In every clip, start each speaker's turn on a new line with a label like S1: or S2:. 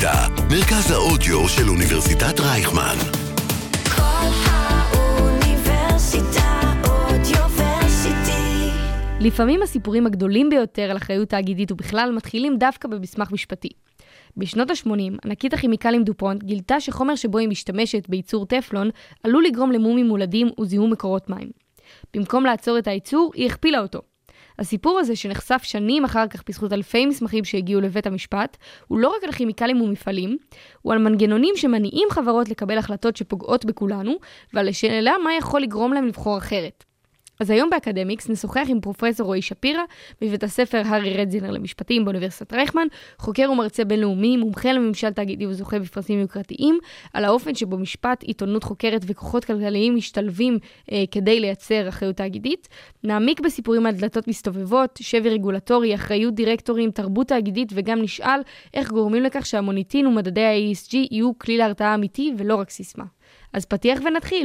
S1: האוניברסיטה, מרכז האודיו של אוניברסיטת רייכמן.
S2: כל האוניברסיטה אודיוורסיטי.
S3: לפעמים הסיפורים הגדולים ביותר על אחריות תאגידית ובכלל מתחילים דווקא במסמך משפטי. בשנות ה-80, ענקית הכימיקלים דופונט גילתה שחומר שבו היא משתמשת בייצור טפלון עלול לגרום למומים מולדים וזיהום מקורות מים. במקום לעצור את הייצור, היא הכפילה אותו. הסיפור הזה שנחשף שנים אחר כך בזכות אלפי מסמכים שהגיעו לבית המשפט, הוא לא רק על כימיקלים ומפעלים, הוא על מנגנונים שמניעים חברות לקבל החלטות שפוגעות בכולנו, ועל השאלה מה יכול לגרום להם לבחור אחרת. אז היום באקדמיקס נשוחח עם פרופסור רועי שפירא, מבית הספר הארי רטזינר למשפטים באוניברסיטת רייכמן, חוקר ומרצה בינלאומי, מומחה לממשל תאגידי וזוכה בפרסים יוקרתיים, על האופן שבו משפט, עיתונות חוקרת וכוחות כלכליים משתלבים כדי לייצר אחריות תאגידית. נעמיק בסיפורים על דלתות מסתובבות, שבי רגולטורי, אחריות דירקטורים, תרבות תאגידית, וגם נשאל איך גורמים לכך שהמוניטין ומדדי ה-ESG יהיו כלי להרתעה אמיתי ולא רק סיסמה. אז פתיח ונתחיל.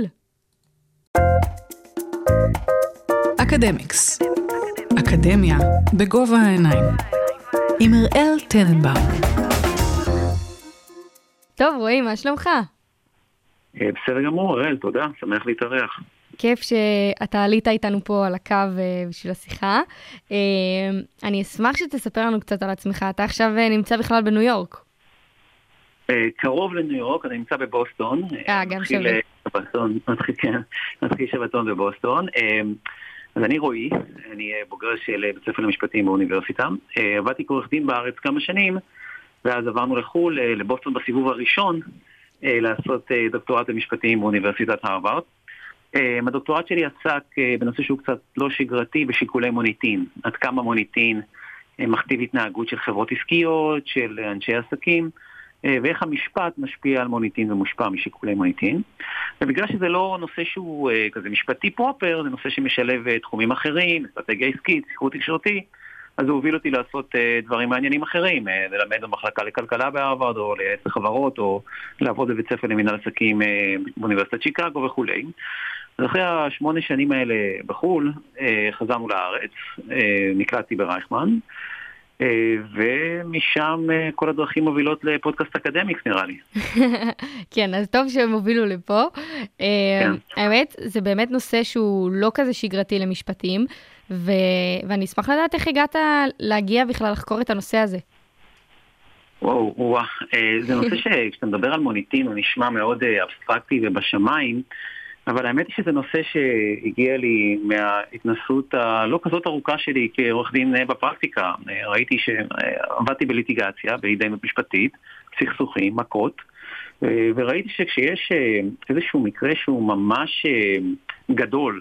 S4: אקדמיקס. אקדמיה בגובה העיניים. עם אראל טננבאום.
S3: טוב, רועי, מה שלומך?
S5: בסדר גמור, אראל, תודה, שמח להתארח.
S3: כיף שאתה עלית איתנו פה על הקו בשביל השיחה. אני אשמח שתספר לנו קצת על עצמך. אתה עכשיו נמצא בכלל בניו יורק.
S5: קרוב לניו יורק, אני נמצא בבוסטון.
S3: גם שווה.
S5: נתחיל שבתון בבוסטון. אז אני רועי, אני בוגר של בית ספר למשפטים באוניברסיטה. עבדתי כעורך דין בארץ כמה שנים, ואז עברנו לחול, לבוסטון בסיבוב הראשון, לעשות דוקטורט במשפטים באוניברסיטת הרווארד. הדוקטורט שלי עסק בנושא שהוא קצת לא שגרתי, בשיקולי מוניטין. עד כמה מוניטין מכתיב התנהגות של חברות עסקיות, של אנשי עסקים, ואיך המשפט משפיע על מוניטין ומושפע משיקולי מוניטין. ובגלל שזה לא נושא שהוא כזה משפטי פרופר, זה נושא שמשלב תחומים אחרים, אסטרטגיה עסקית, ספרות תקשורתית, אז הוא הוביל אותי לעשות דברים מעניינים אחרים, ללמד במחלקה לכלכלה בהרווארד, או לייעץ לחברות, או לעבוד בבית ספר למנהל עסקים באוניברסיטת שיקגו וכו'. אז אחרי 8 שנים האלה בחול, חזרנו לארץ, נקלטתי ברייכמן, ומשם כל הדרכים מובילות לפודקאסט אקדמיקס, נראה לי.
S3: כן, אז טוב שהם הובילו לפה. האמת, זה באמת נושא שהוא לא כזה שגרתי למשפטים, ואני אשמח לדעת איך הגעת להגיע בכלל לחקור את הנושא הזה.
S5: וואו, זה נושא שכשאתה מדבר על מוניטין הוא נשמע מאוד אבסטרקטי ובשמיים, אבל האמת היא שזה נושא שהגיע לי מההתנסות הלא כזאת ארוכה שלי כעורך דין בפרקטיקה. ראיתי שעבדתי בליטיגציה, בהתדיינות משפטית, סכסוכים, מכות, וראיתי שכשיש איזשהו מקרה שהוא ממש גדול,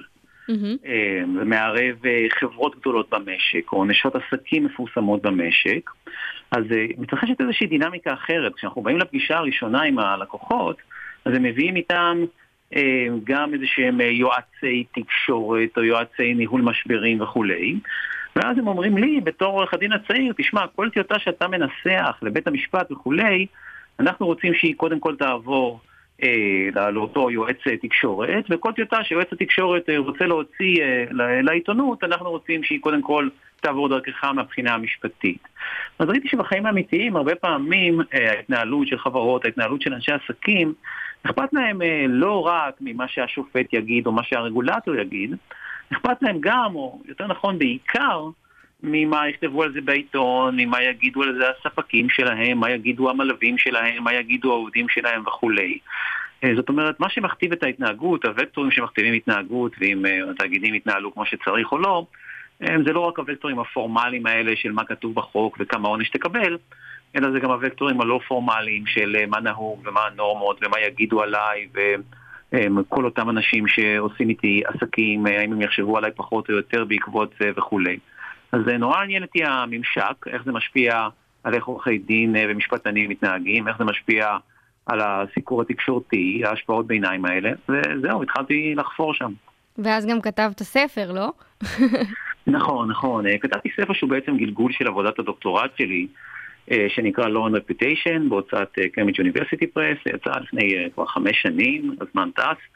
S5: ומערב חברות גדולות במשק, או נשות עסקים מפורסמות במשק, אז מתרחשת איזושהי דינמיקה אחרת. כשאנחנו באים לפגישה הראשונה עם הלקוחות, אז הם מביאים איתם גם איזשהם יועצי תקשורת או יועצי ניהול משברים וכולי, ואז הם אומרים לי בתור עורך הדין הצעיר, תשמע, כל טיוטה שאתה מנסח לבית המשפט וכולי, אנחנו רוצים שהיא קודם כל תעבור לאותו יועץ תקשורת, וכל טיוטה שיועץ התקשורת רוצה להוציא לעיתונות, אנחנו רוצים שהיא קודם כל תעבור דרכך מהבחינה המשפטית. אז ראיתי שבחיים האמיתיים הרבה פעמים ההתנהלות של חברות, ההתנהלות של אנשי עסקים, אכפת להם לא רק ממה שהשופט יגיד או מה שהרגולטור יגיד, אכפת להם גם, או יותר נכון בעיקר, ממה יכתבו על זה בעיתון, ממה יגידו על זה הספקים שלהם, מה יגידו המלווים שלהם, מה יגידו העובדים שלהם וכולי. זאת אומרת, מה שמכתיב את ההתנהגות, הוקטורים שמכתיבים התנהגות, ואם התאגידים יתנהלו כמו שצריך או לא, זה לא רק הוקטורים הפורמליים האלה של מה כתוב בחוק וכמה עונש תקבל, אלא זה גם הוקטורים הלא פורמליים של מה נהוג ומה הנורמות ומה יגידו עליי, וכל אותם אנשים שעושים איתי עסקים, האם הם יחשבו עליי פחות או יותר בעקבות זה וכולי. אז זה נורא עניין אותי הממשק, איך זה משפיע על איך עורכי דין ומשפטנים מתנהגים, איך זה משפיע על הסיקור התקשורתי, ההשפעות ביניים האלה, וזהו, התחלתי לחפור שם.
S3: ואז גם כתבת ספר, לא?
S5: נכון. כתבתי ספר שהוא בעצם גלגול של עבודת הדוקטורט שלי, שנקרא Law and Reputation, בהוצאת Cambridge University Press, יצא לפני כבר 5 שנים, הזמן טס,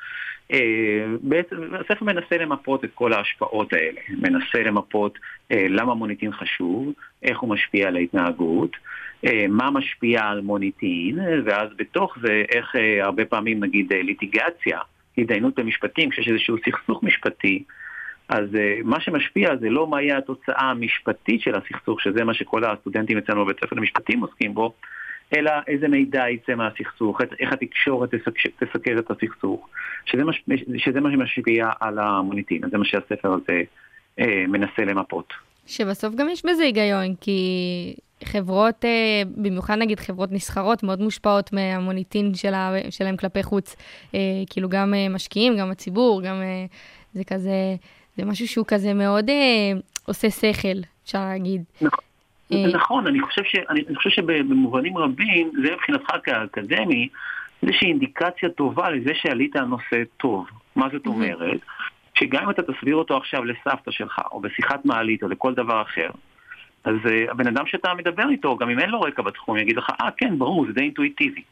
S5: בעצם הספר מנסה למפות את כל ההשפעות האלה, מנסה למפות למה מוניטין חשוב, איך הוא משפיע על ההתנהגות, מה משפיע על מוניטין, ואז בתוך זה איך הרבה פעמים נגיד ליטיגציה, התדיינות במשפטים, כשיש איזשהו סכסוך משפטי, אז מה שמשפיע זה לא מה יהיה התוצאה המשפטית של הסכסוך, שזה מה שכל הסטודנטים אצלנו בבית ספר למשפטים עוסקים בו, אלא איזה מידע יצא מהסכסוך, איך התקשורת תסקר את הסכסוך, שזה מה שמשפיע על המוניטין. זה מה שהספר הזה מנסה למפות.
S3: שבסוף גם יש בזה היגיון, כי חברות, במיוחד נגיד חברות נסחרות, מאוד מושפעות מהמוניטין שלהם כלפי חוץ. כאילו גם משקיעים, גם הציבור, גם זה כזה, זה משהו שהוא כזה מאוד עושה שכל, אפשר להגיד.
S5: נכון, אני חושב שבמובנים רבים, זה מבחינתך כאקדמי, איזושהי אינדיקציה טובה לזה שעלית על נושא טוב. מה זאת אומרת? שגם אם אתה תסביר אותו עכשיו לסבתא שלך, או בשיחת מעלית, או לכל דבר אחר, אז הבן אדם שאתה מדבר איתו, גם אם אין לו רקע בתחום, יגיד לך, כן, ברור, זה די אינטואיטיבי.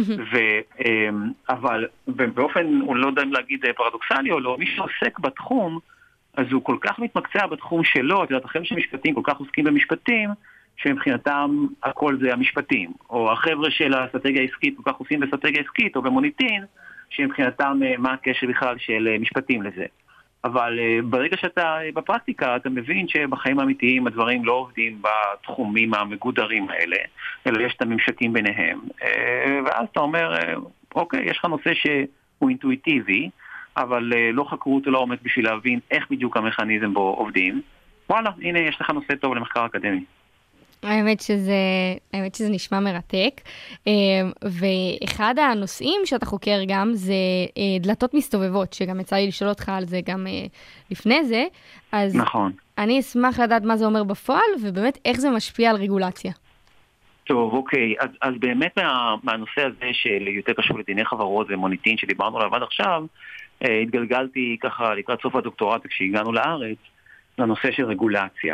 S5: אבל באופן, הוא לא יודע אם להגיד פרדוקסלי או לא, מי שעוסק בתחום, אז הוא כל כך מתמקצע בתחום שלו, את יודעת, החבר'ה של משפטים כל כך עוסקים במשפטים, שמבחינתם הכל זה המשפטים. או החבר'ה של האסטרטגיה העסקית כל כך עושים באסטרטגיה העסקית, או במוניטין, שמבחינתם מה הקשר בכלל של משפטים לזה. אבל ברגע שאתה בפרקטיקה, אתה מבין שבחיים האמיתיים הדברים לא עובדים בתחומים המגודרים האלה, אלא יש את הממשקים ביניהם. ואז אתה אומר, אוקיי, יש לך נושא שהוא אינטואיטיבי, אבל לא חקרו אותו לעומק בשביל להבין איך בדיוק המכניזם בו עובדים. וואלה, הנה יש לך נושא טוב למחקר אקדמי.
S3: האמת שזה נשמע מרתק, ואחד הנושאים שאתה חוקר גם זה דלתות מסתובבות, שגם יצא לי לשאול אותך על זה גם לפני זה, אז
S5: נכון.
S3: אני אשמח לדעת מה זה אומר בפועל, ובאמת איך זה משפיע על רגולציה.
S5: טוב, אוקיי, אז באמת מהנושא הזה של יותר קשור לדיני חברות ומוניטין שדיברנו עליו עד עכשיו, התגלגלתי ככה לקראת סוף הדוקטורט כשהגענו לארץ, לנושא של רגולציה.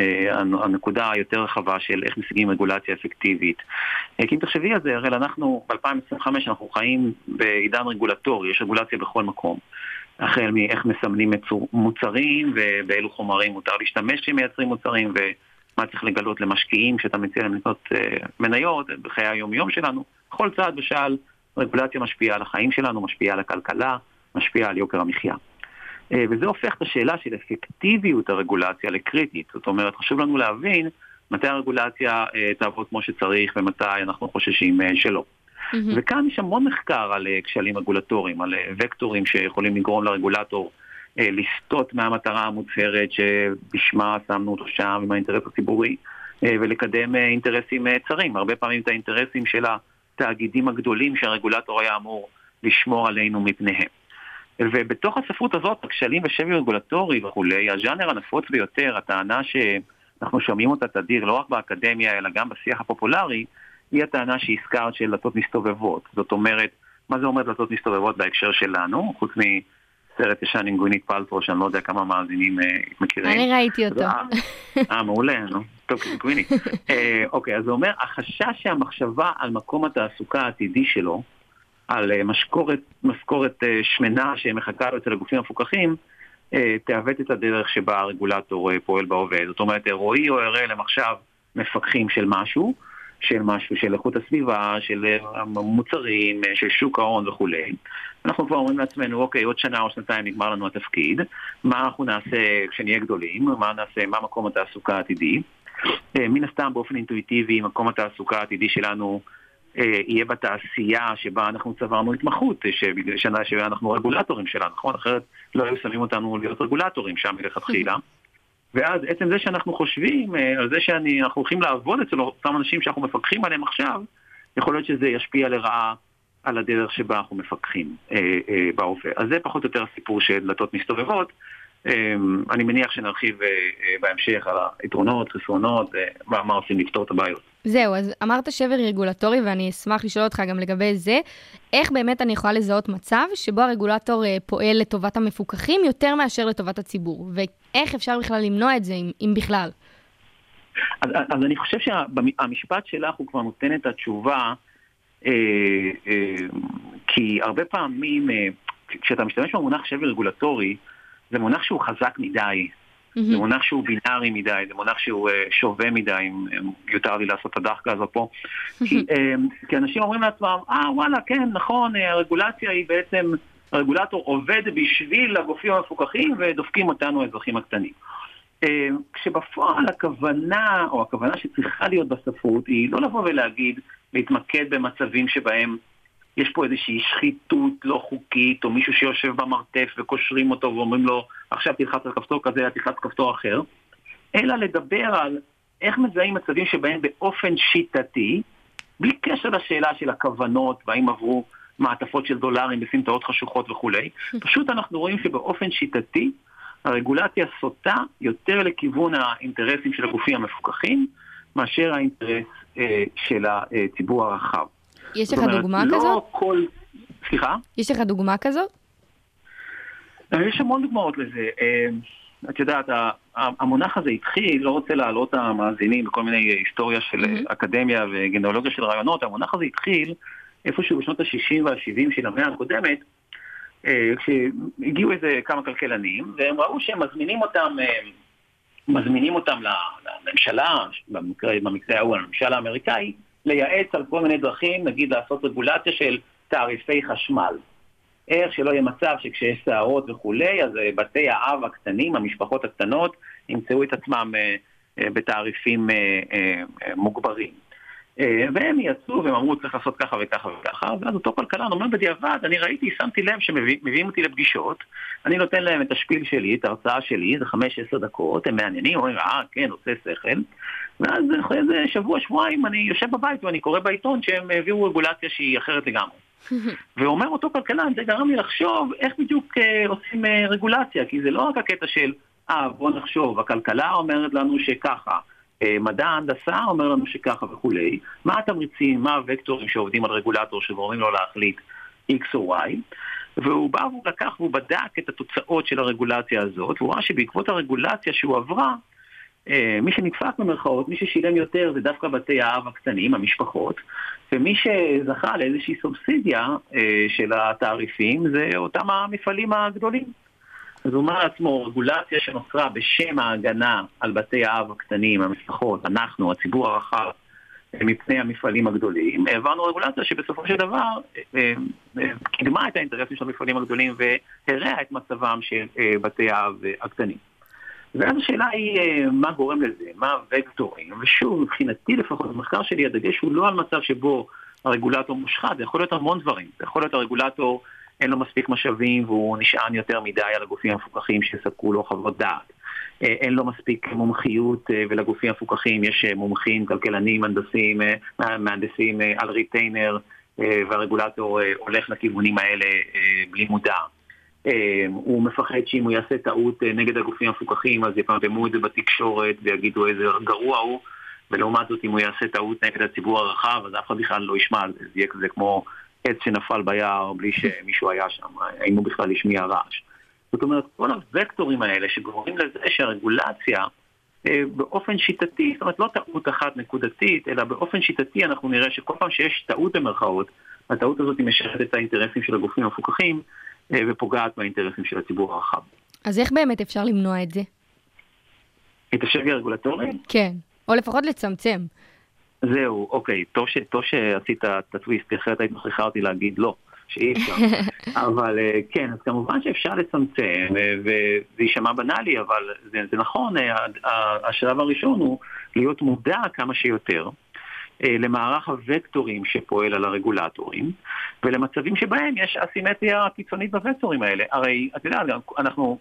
S5: הנקודה היותר רחבה של איך משיגים רגולציה אפקטיבית. כי אם תחשבי על זה, הרי אנחנו ב-2025 אנחנו חיים בעידן רגולטורי, יש רגולציה בכל מקום. החל מאיך מסמנים מוצרים ובאילו חומרים מותר להשתמש שמייצרים מוצרים ומה צריך לגלות למשקיעים שאתה מציע להם לקנות מניות בחיי היום-יום שלנו. בכל צעד ושאל רגולציה משפיעה על החיים שלנו, משפיעה על הכלכלה, משפיעה על יוקר המחיה. וזה הופך את השאלה של אפקטיביות הרגולציה לקריטית. זאת אומרת, חשוב לנו להבין מתי הרגולציה תעבוד כמו שצריך ומתי אנחנו חוששים שלא. וכאן יש המון מחקר על כשלים רגולטוריים, על וקטורים שיכולים לגרום לרגולטור לסטות מהמטרה המוצהרת שבשמה שמנו אותו שם עם האינטרס הציבורי, ולקדם אינטרסים צרים. הרבה פעמים את האינטרסים של התאגידים הגדולים שהרגולטור היה אמור לשמור עלינו מפניהם. ובתוך הספרות הזאת, הכשלים ושבי רגולטורי וכולי, הז'אנר הנפוץ ביותר, הטענה שאנחנו שומעים אותה תדיר לא רק באקדמיה, אלא גם בשיח הפופולרי, היא הטענה שהזכרת של דלתות מסתובבות. זאת אומרת, מה זה אומר דלתות מסתובבות בהקשר שלנו? חוץ מסרט ישן עם גווינית פלטרו, שאני לא יודע כמה מאזינים מכירים.
S3: אני ראיתי אותו.
S5: מעולה, נו. טוב, גווינית. אוקיי, אז זה אומר, החשש שהמחשבה על מקום התעסוקה העתידי שלו, על משכורת שמנה שמחכה לו אצל הגופים המפוקחים, תעוות את הדרך שבה הרגולטור פועל בעובד. זאת אומרת, רועי או הראל הם עכשיו מפקחים של משהו, של איכות הסביבה, של מוצרים, של שוק ההון וכו'. אנחנו כבר אומרים לעצמנו, אוקיי, עוד שנה או שנתיים נגמר לנו התפקיד, מה אנחנו נעשה כשנהיה גדולים, מה מקום התעסוקה העתידי. מן הסתם באופן אינטואיטיבי, מקום התעסוקה העתידי שלנו יהיה בתעשייה שבה אנחנו צברנו התמחות, שאנחנו רגולטורים שלה, נכון? אחרת לא היו שמים אותנו להיות רגולטורים שם מלכתחילה. ואז עצם זה שאנחנו חושבים על זה שאנחנו הולכים לעבוד אצל אותם אנשים שאנחנו מפקחים עליהם עכשיו, יכול להיות שזה ישפיע לרעה על הדרך שבה אנחנו מפקחים בהווה. אז זה פחות או יותר הסיפור של דלתות מסתובבות. אני מניח שנרחיב בהמשך על היתרונות, חסרונות, מה עושים לפתור את הבעיות.
S3: זהו, אז אמרת שבר רגולטורי, ואני אשמח לשאול אותך גם לגבי זה, איך באמת אני יכולה לזהות מצב שבו הרגולטור פועל לטובת המפוקחים יותר מאשר לטובת הציבור, ואיך אפשר בכלל למנוע את זה, אם בכלל?
S5: אז אני חושב שהמשפט שלך הוא כבר נותן את התשובה, כי הרבה פעמים, כשאתה משתמש במונח שבר רגולטורי, זה מונח שהוא חזק מדי, זה מונח שהוא בינארי מדי, זה מונח שהוא שווה מדי, אם יותר לי לעשות את הדחקה הזו פה. כי אנשים אומרים לעצמם, וואלה, כן, נכון, הרגולציה היא בעצם, הרגולטור עובד בשביל הגופים המפוקחים ודופקים אותנו האזרחים הקטנים. כשבפועל הכוונה, או הכוונה שצריכה להיות בספרות, היא לא לבוא ולהגיד, להתמקד במצבים שבהם יש פה איזושהי שחיתות לא חוקית, או מישהו שיושב במרתף וקושרים אותו ואומרים לו, עכשיו תלחץ על כפתור כזה, תלחץ כפתור אחר, אלא לדבר על איך מזהים מצבים שבהם באופן שיטתי, בלי קשר לשאלה של הכוונות, והאם עברו מעטפות של דולרים בסמטאות חשוכות וכו'. פשוט אנחנו רואים שבאופן שיטתי, הרגולציה סוטה יותר לכיוון האינטרסים של הגופים המפוקחים, מאשר האינטרס של הציבור הרחב.
S3: יש לך דוגמה כזאת?
S5: סליחה?
S3: יש לך דוגמה כזאת?
S5: יש המון דוגמאות לזה. את יודעת, המונח הזה התחיל, לא רוצה להעלות המאזינים בכל מיני היסטוריה של אקדמיה וגנאולוגיה של רעיונות, המונח הזה התחיל איפשהו בשנות ה-60 וה-70 של המאה הקודמת, כשהגיעו איזה כמה כלכלנים, והם ראו שהם מזמינים אותם לממשלה, במקרה ההוא, לממשלה האמריקאי, לייעץ על כל מיני דרכים, נגיד לעשות רגולציה של תעריפי חשמל. איך שלא יהיה מצב שכשיש סערות וכולי, אז בתי האב הקטנים, המשפחות הקטנות, ימצאו את עצמם בתעריפים מוגברים. והם יצאו והם אמרו צריך לעשות ככה וככה וככה, ואז אותו כלכלן אומר בדיעבד, אני ראיתי, שמתי לב שמביאים אותי לפגישות, אני נותן להם את השפיל שלי, את ההרצאה שלי, זה 5-10 דקות, הם מעניינים, אומרים, כן, עושה שכל, ואז אחרי זה שבוע-שבועיים אני יושב בבית ואני קורא בעיתון שהם הביאו רגולציה שהיא אחרת לגמרי. ואומר אותו כלכלן, זה גרם לי לחשוב איך בדיוק עושים רגולציה, כי זה לא רק הקטע של, בוא נחשוב, הכלכלה אומרת לנו שככה, מדע ההנדסה אומר לנו שככה וכולי, מה התמריצים, מה הוקטורים שעובדים על רגולטור שגורמים לו להחליט X או Y, והוא בא והוא לקח והוא בדק את התוצאות של הרגולציה הזאת, והוא ראה שבעקבות הרגולציה שהוא עברה, מי שנדפק במרכאות, מי ששילם יותר זה דווקא בתי האב הקטנים, המשפחות, ומי שזכה לאיזושהי סובסידיה של התעריפים זה אותם המפעלים הגדולים. אז הוא אומר לעצמו, רגולציה שנוצרה בשם ההגנה על בתי האב הקטנים, המשפחות, אנחנו, הציבור הרחב, מפני המפעלים הגדולים, העברנו רגולציה שבסופו של דבר קידמה את האינטרסים של המפעלים הגדולים והראה את מצבם של בתי האב הקטנים. ואז השאלה היא מה גורם לזה, מה הוקטורים, ושוב, מבחינתי לפחות, במחקר שלי הדגש הוא לא על מצב שבו הרגולטור מושחת, זה יכול להיות המון דברים, זה יכול להיות הרגולטור אין לו מספיק משאבים והוא נשען יותר מדי על הגופים המפוקחים שספקו לו חוות דעת. אין לו מספיק מומחיות ולגופים המפוקחים יש מומחים, כלכלנים, מהנדסים על ריטיינר והרגולטור הולך לכיוונים האלה בלי מודע. הוא מפחד שאם הוא יעשה טעות נגד הגופים המפוקחים אז יפרסמו את זה בתקשורת ויגידו איזה גרוע הוא, ולעומת זאת אם הוא יעשה טעות נגד הציבור הרחב אז אף אחד בכלל לא ישמע על זה, זה יהיה כזה כמו עץ שנפל ביער בלי שמישהו היה שם, האם הוא בכלל ישמיע רעש. זאת אומרת, כל הוקטורים האלה שגורמים לזה שהרגולציה באופן שיטתי, זאת אומרת לא טעות אחת נקודתית, אלא באופן שיטתי אנחנו נראה שכל פעם שיש טעות במרכאות, הטעות הזאת היא משרת את האינטרסים של הגופים המפוקחים ופוגעת באינטרסים של הציבור הרחב. אז
S3: איך באמת אפשר למנוע את זה?
S5: את השבי הרגולטורי?
S3: כן, או לפחות לצמצם.
S5: זהו, אוקיי, טוב שעשית את הטוויסט, אחרת היית מכריחה אותי להגיד לא, שאי אפשר. אבל כן, אז כמובן שאפשר לצמצם, וזה יישמע בנאלי, אבל זה נכון, השלב הראשון הוא להיות מודע כמה שיותר למערך הוקטורים שפועל על הרגולטורים, ולמצבים שבהם יש אסימטריה קיצונית בוקטורים האלה. הרי, אתה יודע, אנחנו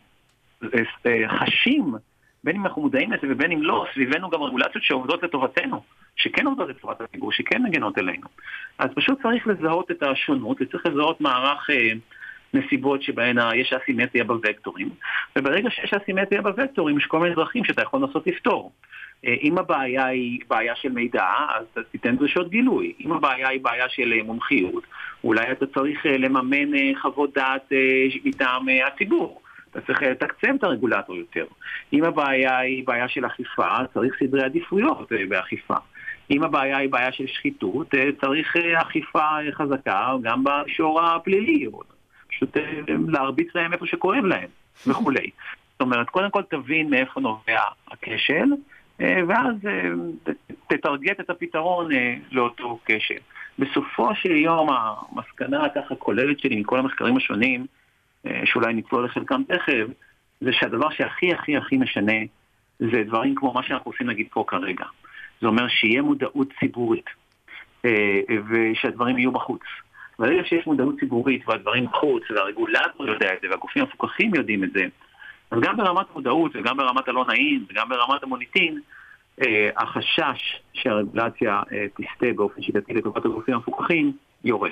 S5: חשים, בין אם אנחנו מודעים לזה ובין אם לא, סביבנו גם רגולציות שעובדות לטובתנו, שכן עובדות לטובת הציבור, שכן מגנות אלינו. אז פשוט צריך לזהות את השונות, וצריך לזהות מערך נסיבות שבהן יש אסימטריה בוקטורים, וברגע שיש אסימטריה בוקטורים, יש כל מיני דרכים שאתה יכול לנסות לפתור. אם הבעיה היא בעיה של מידע, אז תיתן דרישות גילוי. אם הבעיה היא בעיה של מומחיות, אולי אתה צריך לממן חוות דעת מטעם הציבור. אתה צריך לתקצב את הרגולטור יותר. אם הבעיה היא בעיה של אכיפה, צריך סדרי עדיפויות באכיפה. אם הבעיה היא בעיה של שחיתות, צריך אכיפה חזקה גם במישור הפלילי, פשוט להרביץ להם איפה שכואב להם וכולי. זאת אומרת, קודם כל תבין מאיפה נובע הכשל, ואז תתרגט את הפתרון לאותו כשל. בסופו של יום, המסקנה ככה כוללת שלי מכל המחקרים השונים, שאולי נצלול לחלקם תכף, זה שהדבר שהכי הכי הכי משנה, זה דברים כמו מה שאנחנו עושים נגיד פה כרגע. זה אומר שיהיה מודעות ציבורית, ושהדברים יהיו בחוץ. וברגע שיש מודעות ציבורית והדברים בחוץ, והרגולטור יודע את זה, והגופים המפוקחים יודעים את זה, אז גם ברמת מודעות וגם ברמת הלא נעים וגם ברמת המוניטין, החשש שהרגולציה תסתה באופן שיטתי לטובת הגופים המפוקחים יורד.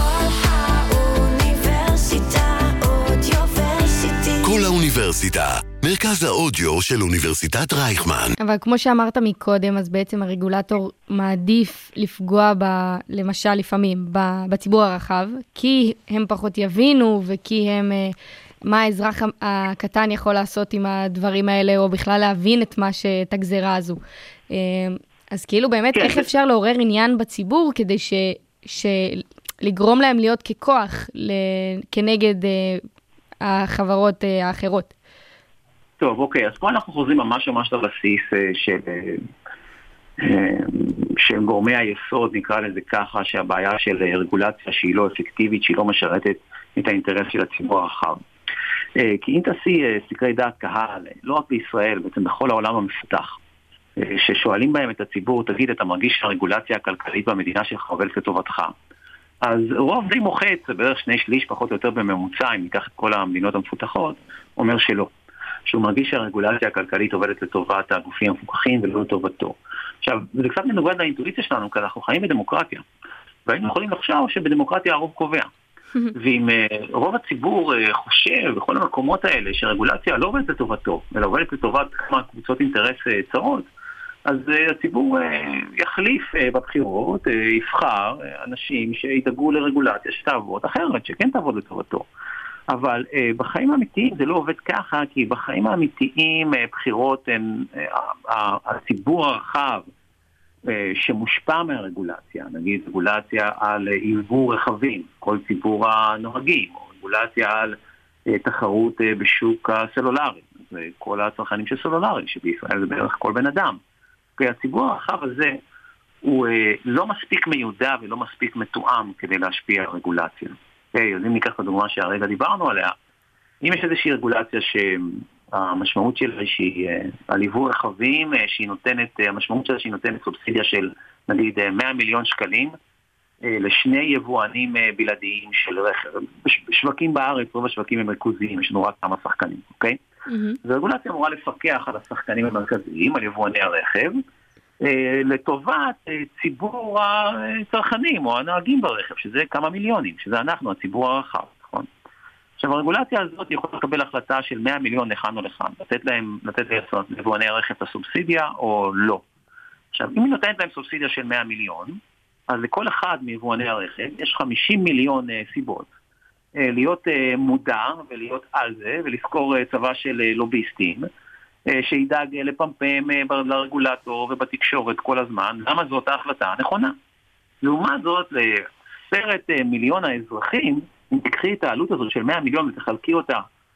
S1: כל האוניברסיטה, מרכז האודיו של אוניברסיטת רייכמן.
S3: אבל כמו שאמרת מקודם, אז בעצם הרגולטור מעדיף לפגוע למשל לפעמים בציבור הרחב, כי הם פחות יבינו וכי הם מה האזרח הקטן יכול לעשות עם הדברים האלה, או בכלל להבין את הגזרה הזו. אז כאילו באמת איך אפשר לעורר עניין בציבור כדי לגרום להם להיות ככוח כנגד החברות האחרות.
S5: טוב, אוקיי, אז פה אנחנו חוזרים ממש לבסיס של גורמי היסוד, נקרא לזה ככה, שהבעיה של רגולציה שהיא לא אפקטיבית, שהיא לא משרתת את האינטרס של הציבור הרחב. כי אם תעשי סקרי דעת קהל, לא רק בישראל, בעצם בכל העולם המפותח, ששואלים בהם את הציבור, תגיד, אתה מרגיש שהרגולציה הכלכלית במדינה שלך עובדת לטובתך? אז רוב די מוחץ, בערך 2/3 פחות או יותר בממוצע, אם ניקח את כל המדינות המפותחות, אומר שלא. שהוא מרגיש שהרגולציה הכלכלית עובדת לטובת הגופים המפוקחים ולא לטובתו. עכשיו, זה קצת מנוגד לאינטואיציה שלנו, כי אנחנו חיים בדמוקרטיה. והיינו יכולים לחשוב שבדמוקרטיה הרוב קובע. ואם רוב הציבור חושב בכל המקומות האלה שרגולציה לא עובדת לטובתו, אלא עובדת לטובת כמה קבוצות אינטרס צרות, אז הציבור יחליף בבחירות, יבחר אנשים שידאגו לרגולציה שתעבוד אחרת, שכן תעבוד לטובתו. אבל בחיים האמיתיים זה לא עובד ככה, כי בחיים האמיתיים בחירות הן הציבור הרחב שמושפע מהרגולציה, נגיד רגולציה על עיבור רכבים, כל ציבור הנוהגים, או רגולציה על תחרות בשוק הסלולרי, זה כל הצרכנים של סלולרי, שבישראל זה בערך כל בן אדם. כי הציבור הרחב הזה הוא לא מספיק מיודע ולא מספיק מתואם כדי להשפיע על רגולציה. אז אם ניקח את הדוגמה שהרגע דיברנו עליה, אם יש איזושהי רגולציה שהמשמעות שלה שהיא על עיבור רכבים, המשמעות שלה שהיא נותנת סובסידיה של נגיד 100 מיליון שקלים לשני יבואנים בלעדיים של רכב. בשווקים בארץ, רוב השווקים הם ריכוזיים, יש לנו רק כמה שחקנים, אוקיי? זו רגולציה אמורה לפקח על השחקנים המרכזיים, על יבואני הרכב, לטובת ציבור הצרכנים או הנהגים ברכב, שזה כמה מיליונים, שזה אנחנו, הציבור הרחב, נכון? עכשיו, הרגולציה הזאת יכולה לקבל החלטה של 100 מיליון לכאן או לכאן, לתת ליבואני הרכב את הסובסידיה או לא. עכשיו, אם היא נותנת להם סובסידיה של 100 מיליון, אז לכל אחד מיבואני הרכב יש 50 מיליון סיבות להיות מודע ולהיות על זה, ולזכור צבא של לוביסטים, שידאג לפמפם לרגולטור ובתקשורת כל הזמן, למה זאת ההחלטה הנכונה. לעומת זאת, ל10 מיליון האזרחים, אם תקחי את העלות הזאת של 100 מיליון ותחלקי אותה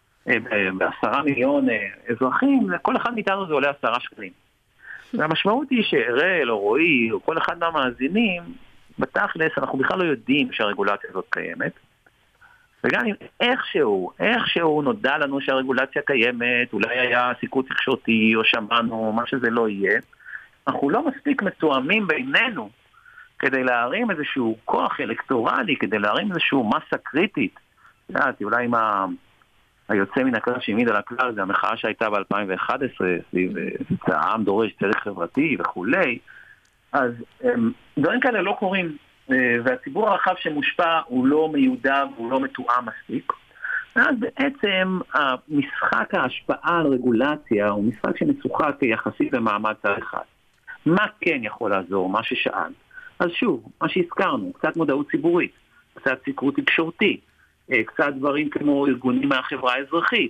S5: ב10 מיליון אזרחים, כל אחד מאיתנו זה עולה 10 שקלים. והמשמעות היא שאראל או רועי או כל אחד מהמאזינים, בתכלס אנחנו בכלל לא יודעים שהרגולציה הזאת קיימת, וגם אם איכשהו נודע לנו שהרגולציה קיימת, אולי היה סיקור תקשורתי או שמענו, מה שזה לא יהיה, אנחנו לא מספיק מתואמים בינינו כדי להרים איזשהו כוח אלקטורלי, כדי להרים איזשהו מסה קריטית. אולי אם היוצא מן הכלל שהעמיד על הכלל, זה המחאה שהייתה ב-2011, סביב העם דורש צדק חברתי וכולי, אז דברים כאלה לא קורים. והציבור הרחב שמושפע הוא לא מיודע והוא לא מתואם מספיק. אז בעצם המשחק ההשפעה על רגולציה הוא משחק שמשוחק יחסית במעמד צד אחד. מה כן יכול לעזור? מה ששאל. אז שוב, מה שהזכרנו, קצת מודעות ציבורית, קצת סיקור תקשורתי, קצת דברים כמו ארגונים מהחברה האזרחית,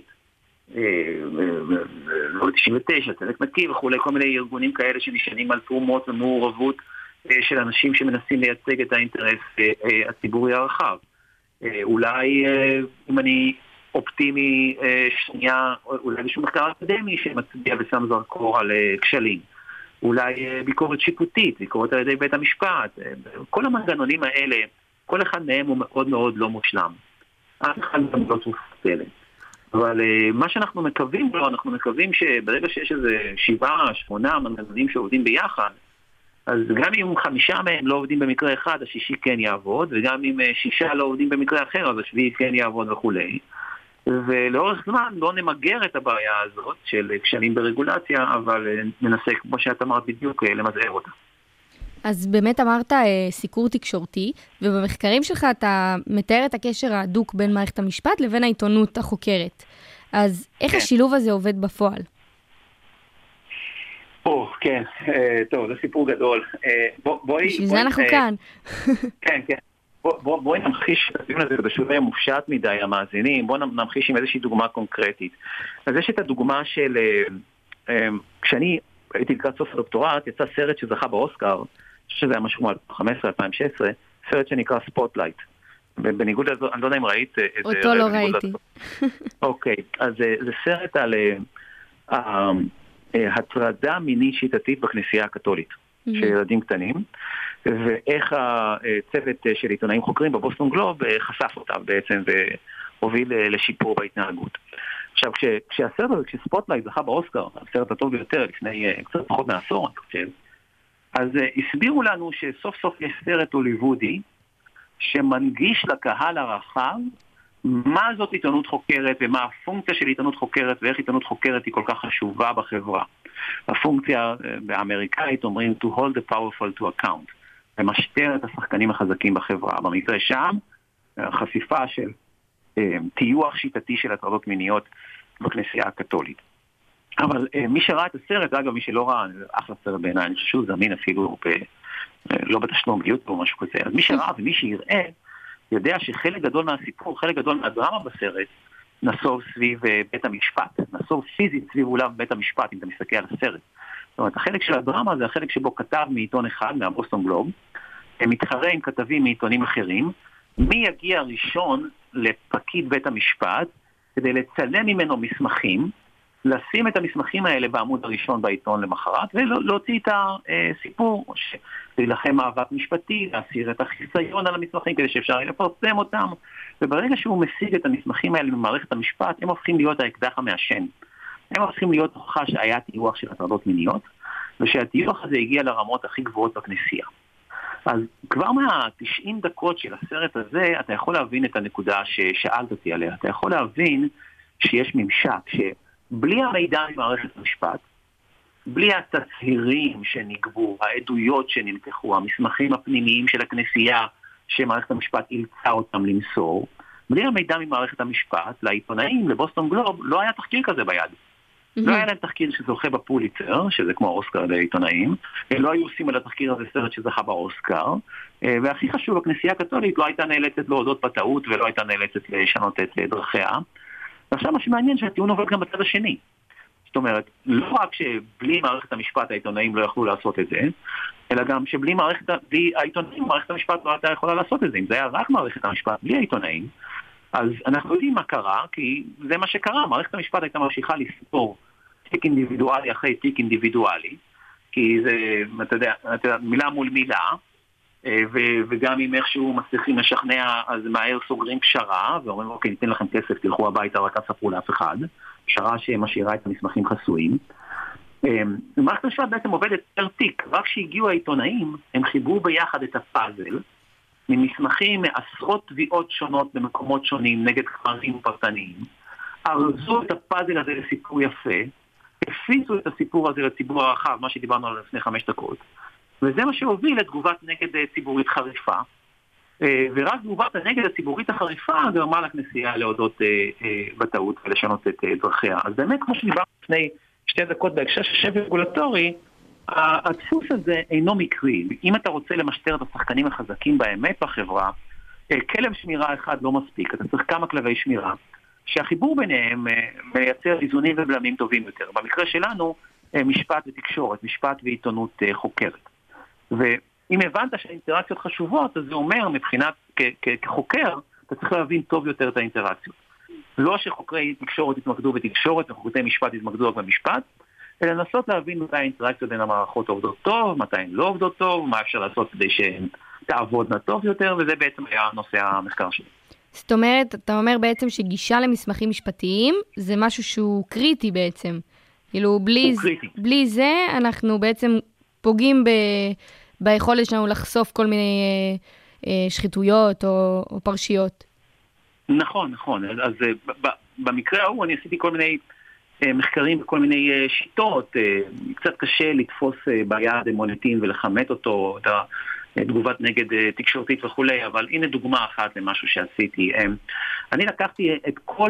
S5: לא 99, צדק נקי וכולי, כל מיני ארגונים כאלה שנשענים על תרומות ומעורבות של אנשים שמנסים לייצג את האינטרס הציבורי הרחב. אולי אם אני אופטימי שנייה, אולי איזשהו מחקר אקדמי שמצביע ושם זרקור על כשלים. אולי ביקורת שיפוטית, ביקורת על ידי בית המשפט. כל המנגנונים האלה, כל אחד מהם הוא מאוד מאוד לא מושלם. אף אחד לא תופסלת. אבל מה שאנחנו מקווים לו, אנחנו מקווים שברגע שיש איזה 7-8 מנגנונים שעובדים ביחד, אז גם אם 5 מהם לא עובדים במקרה אחד, השישי כן יעבוד, וגם אם 6 לא עובדים במקרה אחר, אז השביעי כן יעבוד וכולי. ולאורך זמן לא נמגר את הבעיה הזאת של כשלים ברגולציה, אבל ננסה, כמו שאת אמרת בדיוק, למזער אותה.
S3: אז באמת אמרת סיקור תקשורתי, ובמחקרים שלך אתה מתאר את הקשר ההדוק בין מערכת המשפט לבין העיתונות החוקרת. אז איך השילוב הזה עובד בפועל?
S5: כן, טוב, זה סיפור גדול.
S3: בשביל זה אנחנו כאן.
S5: כן. בואי נמחיש את הדיון הזה, בשביל זה מופשט מדי המאזינים, בואי נמחיש עם איזושהי דוגמה קונקרטית. אז יש את הדוגמה של, כשאני הייתי לקראת סוף הדוקטורט, יצא סרט שזכה באוסקר, שזה היה משהו מ-2015-2016, סרט שנקרא ספוטלייט. בניגוד לזה, אני לא יודע אם ראית.
S3: אותו לא ראיתי.
S5: אוקיי, אז זה סרט על הטרדה מינית שיטתית בכנסייה הקתולית, של ילדים קטנים, ואיך הצוות של עיתונאים חוקרים בבוסטון גלוב חשף אותם בעצם והוביל לשיפור בהתנהגות. עכשיו, כשהסרט הזה, כשספוטלייט זכה באוסקר, הסרט הטוב ביותר לפני קצת פחות מעשור, אני חושב, אז הסבירו לנו שסוף סוף יש סרט הוליוודי שמנגיש לקהל הרחב מה זאת עיתונות חוקרת ומה הפונקציה של עיתונות חוקרת ואיך עיתונות חוקרת היא כל כך חשובה בחברה. הפונקציה באמריקאית אומרים to hold the powerful to account, ומשטר את השחקנים החזקים בחברה. במקרה שם, חשיפה של טיוח שיטתי של הטרדות מיניות בכנסייה הקתולית. אבל מי שראה את הסרט, אגב מי שלא ראה, אחלה סרט בעיניי, אני חושב שהוא זמין אפילו לא בתשלום ביוטיוב או משהו כזה, אז מי שראה ומי שיראה, יודע שחלק גדול מהסיפור, חלק גדול מהדרמה בסרט, נסוב סביב בית המשפט, נסוב פיזית סביב אולם בית המשפט, אם אתה מסתכל על הסרט. זאת אומרת, החלק של הדרמה זה החלק שבו כתב מעיתון אחד, מהבוסטון גלוב, מתחרה עם כתבים מעיתונים אחרים, מי יגיע ראשון לפקיד בית המשפט, כדי לצלם ממנו מסמכים, לשים את המסמכים האלה בעמוד הראשון בעיתון למחרת, ולהוציא את הסיפור, להילחם מאבק משפטי, להסיר את החיסיון על המסמכים, כדי שאפשר לפרסם אותם, וברגע שהוא משיג את המסמכים האלה במערכת המשפט, הם הופכים להיות האקדח המעשן. הם הופכים להיות הוכחה שהיה טיוח של הטרדות מיניות, ושהטיוח הזה הגיע לרמות הכי גבוהות בכנסייה. אז כבר מה-90 דקות של הסרט הזה, אתה יכול להבין את הנקודה ששאלת אותי עליה. אתה יכול להבין שיש ממשק, שבלי המידע ממערכת המשפט, בלי התצהירים שנגבו, העדויות שנלקחו, המסמכים הפנימיים של הכנסייה, שמערכת המשפט אילצה אותם למסור, בלי המידע ממערכת המשפט, לעיתונאים, לבוסטון גלוב, לא היה תחקיר כזה ביד. לא היה להם תחקיר שזוכה בפוליצר, שזה כמו האוסקר לעיתונאים, לא היו עושים על התחקיר הזה סרט שזכה באוסקר, והכי חשוב, הכנסייה הקתולית לא הייתה נאלצת להודות בטעות, ולא הייתה נאלצת לשנות את דרכיה. ועכשיו מה שמעניין שהטיעון עובד גם בצד השני. זאת אומרת, לא רק שבלי מערכת המשפט העיתונאים לא יכלו לעשות את זה, אלא גם שבלי העיתונאים, מערכת המשפט לא הייתה יכולה לעשות את זה. אם זה היה רק מערכת המשפט, בלי העיתונאים, אז אנחנו יודעים מה קרה, כי זה מה שקרה. מערכת המשפט הייתה ממשיכה לספור תיק אינדיבידואלי אחרי תיק אינדיבידואלי, כי זה, אתה יודע, מילה מול מילה, וגם אם איכשהו מצליחים לשכנע, אז מהר סוגרים פשרה, ואומרים, אוקיי, ניתן לכם כסף, תלכו הביתה, רק תספרו לאף אחד. פשרה שמשאירה את המסמכים חסויים. מערכת המשפט בעצם עובדת פר תיק. רק שהגיעו העיתונאים, הם חיברו ביחד את הפאזל, ממסמכים מעשרות תביעות שונות במקומות שונים, נגד חמרים פרטניים. ארזו את הפאזל הזה לסיפור יפה, הפיצו את הסיפור הזה לציבור הרחב, מה שדיברנו עליו לפני 5 דקות, וזה מה שהוביל לתגובת נגד ציבורית חריפה, ורק תגובת הנגד הציבורית החריפה גרמה לכנסייה להודות בטעות ולשנות את דרכיה. אז באמת, כמו שדיברנו לפני 2 דקות בהקשר של שפל רגולטורי, הדפוס הזה אינו מקרי. אם אתה רוצה למשטר את השחקנים החזקים באמת בחברה, כלב שמירה אחד לא מספיק, אתה צריך כמה כלבי שמירה, שהחיבור ביניהם מייצר איזונים ובלמים טובים יותר. במקרה שלנו, משפט ותקשורת, משפט ועיתונות חוקרת. ואם הבנת שהאינטראקציות חשובות, אז זה אומר מבחינת כחוקר, אתה צריך להבין טוב יותר את האינטראקציות. לא שחוקרי תקשורת יתמקדו בתקשורת וחוקרי משפט יתמקדו רק במשפט, אלא לנסות להבין מתי האינטראקציות בין המערכות עובדות טוב, מתי הן לא עובדות טוב, מה אפשר לעשות כדי שהן תעבודנה טוב יותר, וזה בעצם היה נושא המחקר שלי.
S3: זאת אומרת, אתה אומר בעצם שגישה למסמכים משפטיים זה משהו שהוא קריטי בעצם. כאילו, בלי זה אנחנו בעצם פוגעים ביכולת שלנו לחשוף כל מיני שחיתויות או פרשיות.
S5: נכון. אז במקרה ההוא אני עשיתי כל מיני מחקרים וכל מיני שיטות. קצת קשה לתפוס ביד מוניטין ולחמת אותו, את תגובת נגד תקשורתית וכולי, אבל הנה דוגמה אחת למשהו שעשיתי. אני לקחתי את כל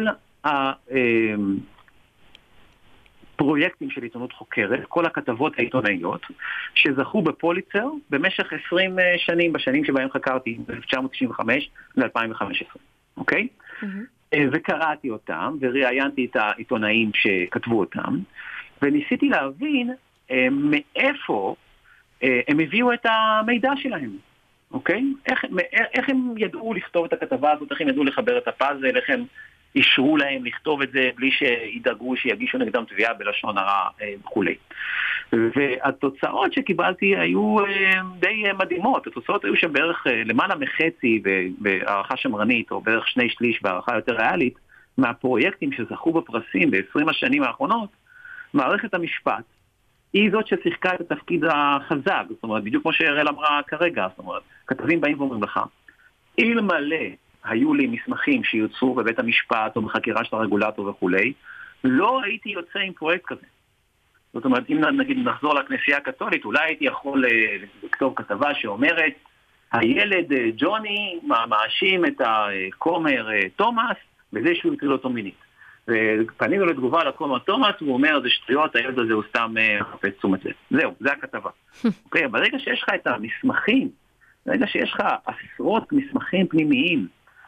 S5: הפרויקטים של עיתונות חוקרת, כל הכתבות העיתונאיות, שזכו בפוליצר במשך 20 שנים, בשנים שבהם חקרתי, ב-1995 ל-2015, אוקיי? וקראתי אותם, וראיינתי את העיתונאים שכתבו אותם, וניסיתי להבין מאיפה הם הביאו את המידע שלהם, אוקיי? איך הם ידעו לכתוב את הכתבה הזאת, איך הם ידעו לחבר את הפאזל, איך הם אישרו להם לכתוב את זה בלי שידאגו שיגישו נגדם תביעה בלשון הרע וכולי. והתוצאות שקיבלתי היו די מדהימות. התוצאות היו שבערך למעלה מחצי בהערכה שמרנית, או בערך 2/3 בהערכה יותר ריאלית, מהפרויקטים שזכו בפרסים ב-20 השנים האחרונות, מערכת המשפט היא זאת ששיחקה את התפקיד החזק. זאת אומרת, בדיוק כמו שאראל אמרה כרגע, זאת אומרת, כתבים באים ואומרים לך, אלמלא היו לי מסמכים שיוצאו בבית המשפט או בחקירה של הרגולטור וכולי, לא הייתי יוצא עם פרויקט כזה. זאת אומרת, אם נגיד נחזור לכנסייה הקתולית, אולי הייתי יכול לכתוב כתבה שאומרת, הילד ג'וני מאשים את הכומר תומאס בזה שהוא הטריד אותו מינית. ופנינו לתגובה לכומר תומאס, והוא אומר, זה שטויות, הילד הזה הוא סתם חפץ תשומת לב. זהו, זה הכתבה. אוקיי, ברגע שיש לך את המסמכים, ברגע שיש לך עשרות מסמכים פנימיים,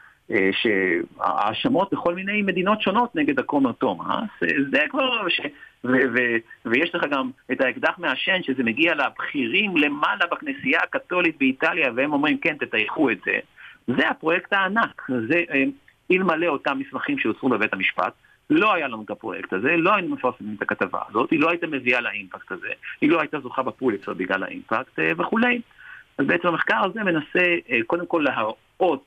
S5: שהאשמות בכל מיני מדינות שונות נגד הכומר תומאס, זה כבר, ויש לך גם את האקדח מהשן, שזה מגיע לבכירים למעלה בכנסייה הקתולית באיטליה, והם אומרים, כן, תתייחו את זה. זה הפרויקט הענק. זה אלמלא אותם מסמכים שהוצאו בבית המשפט, לא היה לנו את הפרויקט הזה, לא היינו מפרסמים את הכתבה הזאת, היא לא הייתה מביאה לאימפקט הזה, היא לא הייתה זוכה בפוליצר בגלל האימפקט וכולי. אז בעצם המחקר הזה מנסה קודם כל להראות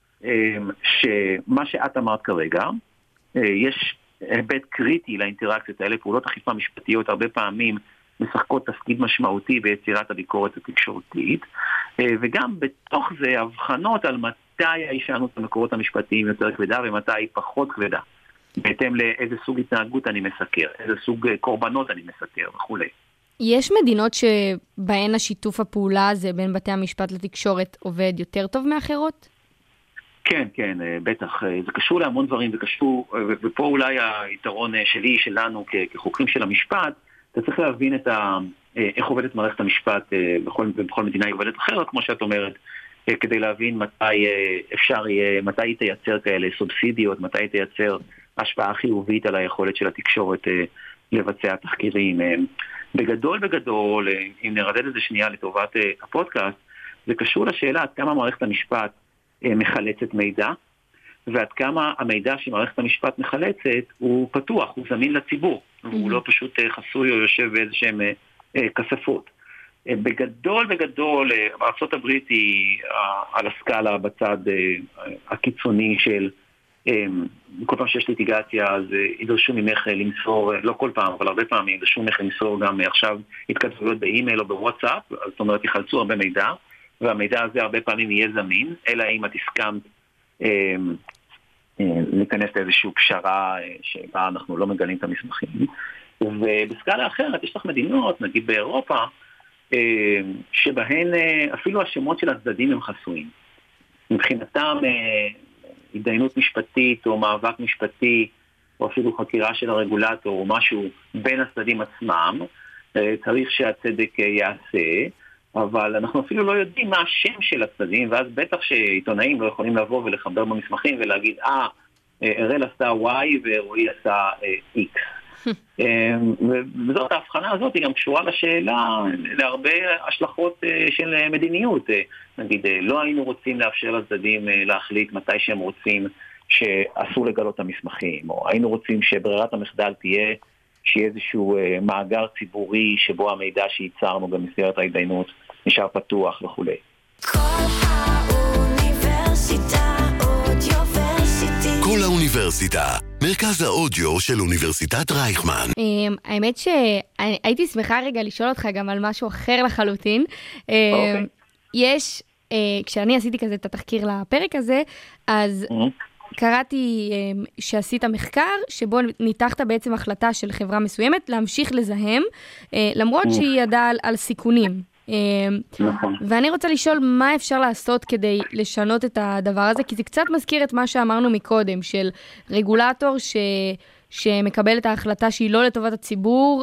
S5: שמה שאת אמרת כרגע, יש היבט קריטי לאינטראקציות האלה, פעולות אכיפה משפטיות הרבה פעמים משחקות תפקיד משמעותי ביצירת הביקורת התקשורתית, וגם בתוך זה הבחנות על מתי ההישענות המקורות המשפטיים יותר כבדה ומתי היא פחות כבדה, בהתאם לאיזה סוג התנהגות אני מסקר, איזה סוג קורבנות אני מסקר וכו'.
S3: יש מדינות שבהן השיתוף הפעולה הזה בין בתי המשפט לתקשורת עובד יותר טוב מאחרות?
S5: כן, בטח. זה קשור להמון דברים, זה קשור, ופה אולי היתרון שלי, שלנו כחוקרים של המשפט, אתה צריך להבין איך עובדת מערכת המשפט בכל מדינה היא עובדת אחרת, כמו שאת אומרת, כדי להבין מתי היא תייצר כאלה סובסידיות, מתי היא תייצר השפעה חיובית על היכולת של התקשורת לבצע תחקירים. בגדול, אם נרדד את זה שנייה לטובת הפודקאסט, זה קשור לשאלה עד כמה מערכת המשפט מחלצת מידע, ועד כמה המידע שמערכת המשפט מחלצת הוא פתוח, הוא זמין לציבור, הוא לא פשוט חסוי או יושב באיזשהם כספות. בגדול, ארצות הברית היא על הסקאלה בצד הקיצוני של כל פעם שיש ליטיגציה, אז ידרשו ממך למסור, לא כל פעם, אבל הרבה פעמים ידרשו ממך למסור גם עכשיו התכתבויות באימייל או בוואטסאפ, זאת אומרת, יחלצו הרבה מידע, והמידע הזה הרבה פעמים יהיה זמין, אלא אם את הסכמת להיכנס לאיזושהי פשרה שבה אנחנו לא מגלים את המסמכים. ובסקאלה אחרת יש לך מדינות, נגיד באירופה, שבהן אפילו השמות של הצדדים הם חסויים. מבחינתם התדיינות משפטית או מאבק משפטי, או אפילו חקירה של הרגולטור או משהו בין הצדדים עצמם, צריך שהצדק יעשה, אבל אנחנו אפילו לא יודעים מה השם של הצדדים, ואז בטח שעיתונאים לא יכולים לבוא ולחבר במסמכים ולהגיד, אראל עשה Y ורועי עשה X. וזאת ההבחנה הזאת היא גם קשורה לשאלה להרבה השלכות של מדיניות. נגיד, לא היינו רוצים לאפשר לצדדים להחליט מתי שהם רוצים שאסור לגלות את המסמכים, או היינו רוצים שברירת המחדל תהיה שיהיה איזשהו מאגר ציבורי שבו המידע שייצרנו במסגרת ההתדיינות נשאר פתוח וכו'.
S1: כל האוניברסיטה, מרכז האודיו של אוניברסיטת רייכמן.
S3: האמת שהייתי שמחה רגע לשאול אותך גם על משהו אחר לחלוטין. יש, כשאני עשיתי כזה את התחקיר לפרק הזה, אז קראתי שעשית מחקר שבו ניתחת בעצם החלטה של חברה מסוימת להמשיך לזהם, למרות שהיא ידעה על סיכונים. ואני רוצה לשאול מה אפשר לעשות כדי לשנות את הדבר הזה, כי זה קצת מזכיר את מה שאמרנו מקודם, של רגולטור שמקבל את ההחלטה שהיא לא לטובת הציבור,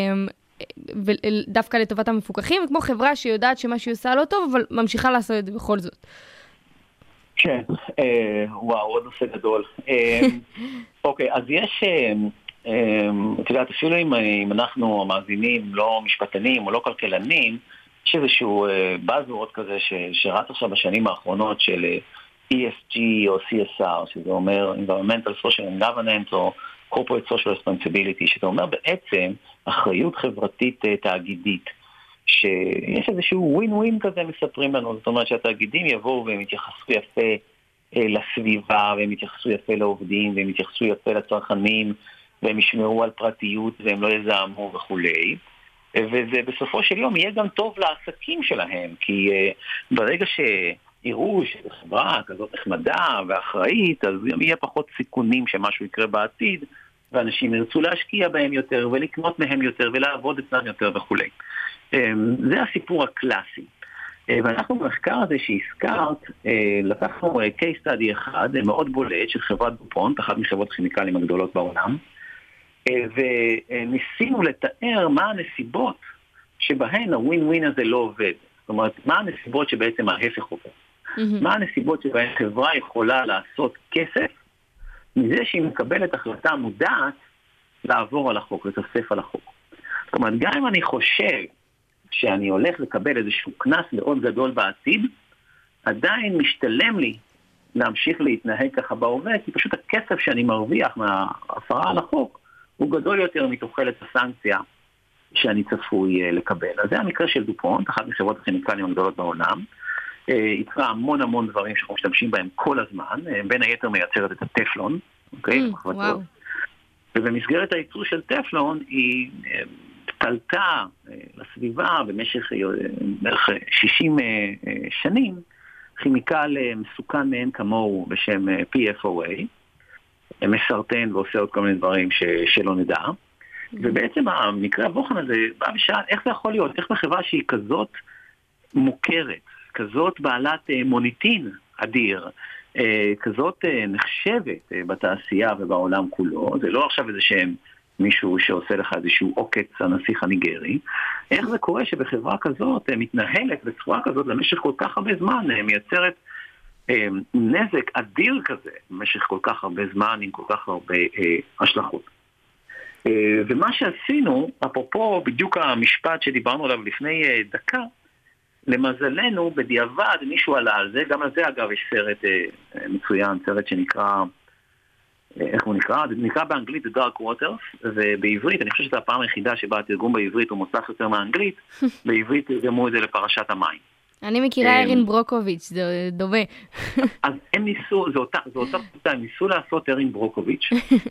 S3: ודווקא לטובת המפוקחים, וכמו חברה שיודעת שמה שהיא עושה לא טוב, אבל ממשיכה לעשות את זה בכל זאת.
S5: כן, וואו, עוד נושא גדול. אוקיי, אז יש, אתה יודע, אפילו אם אנחנו המאזינים לא משפטנים או לא כלכלנים, יש איזשהו בזוורד כזה שרץ עכשיו בשנים האחרונות של ESG או CSR, שזה אומר Environmental Social Governance או Corporate Social Responsibility, שזה אומר בעצם אחריות חברתית תאגידית, שיש איזשהו ווין-ווין כזה מספרים לנו, זאת אומרת שהתאגידים יבואו והם יתייחסו יפה לסביבה, והם יתייחסו יפה לעובדים, והם יתייחסו יפה לצרכנים, והם ישמרו על פרטיות והם לא יזהמו וכולי. וזה בסופו של יום יהיה גם טוב לעסקים שלהם, כי ברגע שיראו שחברה כזאת נחמדה ואחראית, אז גם יהיה פחות סיכונים שמשהו יקרה בעתיד, ואנשים ירצו להשקיע בהם יותר ולקנות מהם יותר ולעבוד אצלם יותר וכולי. זה הסיפור הקלאסי. ואנחנו במחקר הזה שהזכרת, לקחנו case study אחד מאוד בולט של חברת דופונט, אחת מחברות הכימיקלים הגדולות בעולם, וניסינו לתאר מה הנסיבות שבהן הווין-ווין הזה לא עובד. זאת אומרת, מה הנסיבות שבעצם ההפך עובד. מה הנסיבות שבהן חברה יכולה לעשות כסף מזה שהיא מקבלת החלטה מודעת לעבור על החוק, לצפצף על החוק. זאת אומרת, גם אם אני חושב שאני הולך לקבל איזשהו כנס מאוד גדול בעתיד, עדיין משתלם לי להמשיך להתנהג ככה בהווה, כי פשוט הכסף שאני מרוויח מההפרה על החוק הוא גדול יותר מתוחלת הסנקציה שאני צפוי לקבל. אז זה המקרה של דופונט, אחת מחברות הכימיקלים הגדולות בעולם. יצרה המון דברים שאנחנו משתמשים בהם כל הזמן, בין היתר מייצרת את הטפלון, אוקיי?
S3: וואו.
S5: ובמסגרת הייצור של טפלון היא פלטה לסביבה במשך בערך 60 שנים, כימיקל מסוכן מעין כמוהו בשם PFOA, מסרטן ועושה עוד כל מיני דברים שלא נדע. ובעצם המקרה הבוחן הזה בא ושאל איך זה יכול להיות, איך בחברה שהיא כזאת מוכרת, כזאת בעלת מוניטין אדיר, כזאת נחשבת בתעשייה ובעולם כולו, זה לא עכשיו איזה שהם מישהו שעושה לך איזשהו עוקץ הנסיך הניגרי, איך זה קורה שבחברה כזאת מתנהלת בצורה כזאת למשך כל כך הרבה זמן, מייצרת נזק אדיר כזה במשך כל כך הרבה זמן עם כל כך הרבה השלכות. ומה שעשינו, אפרופו בדיוק המשפט שדיברנו עליו לפני דקה, למזלנו בדיעבד מישהו עלה על זה, גם על זה אגב יש סרט מצוין, סרט שנקרא, איך הוא נקרא? זה נקרא באנגלית The Dark Waters, ובעברית, אני חושב שזו הפעם היחידה שבה התרגום בעברית הוא מוצלח יותר מהאנגלית, בעברית תרגמו את זה לפרשת המים.
S3: אני מכירה ארין ברוקוביץ', זה דומה.
S5: אז הם ניסו, זה אותה קבוצה, הם ניסו לעשות ארין ברוקוביץ',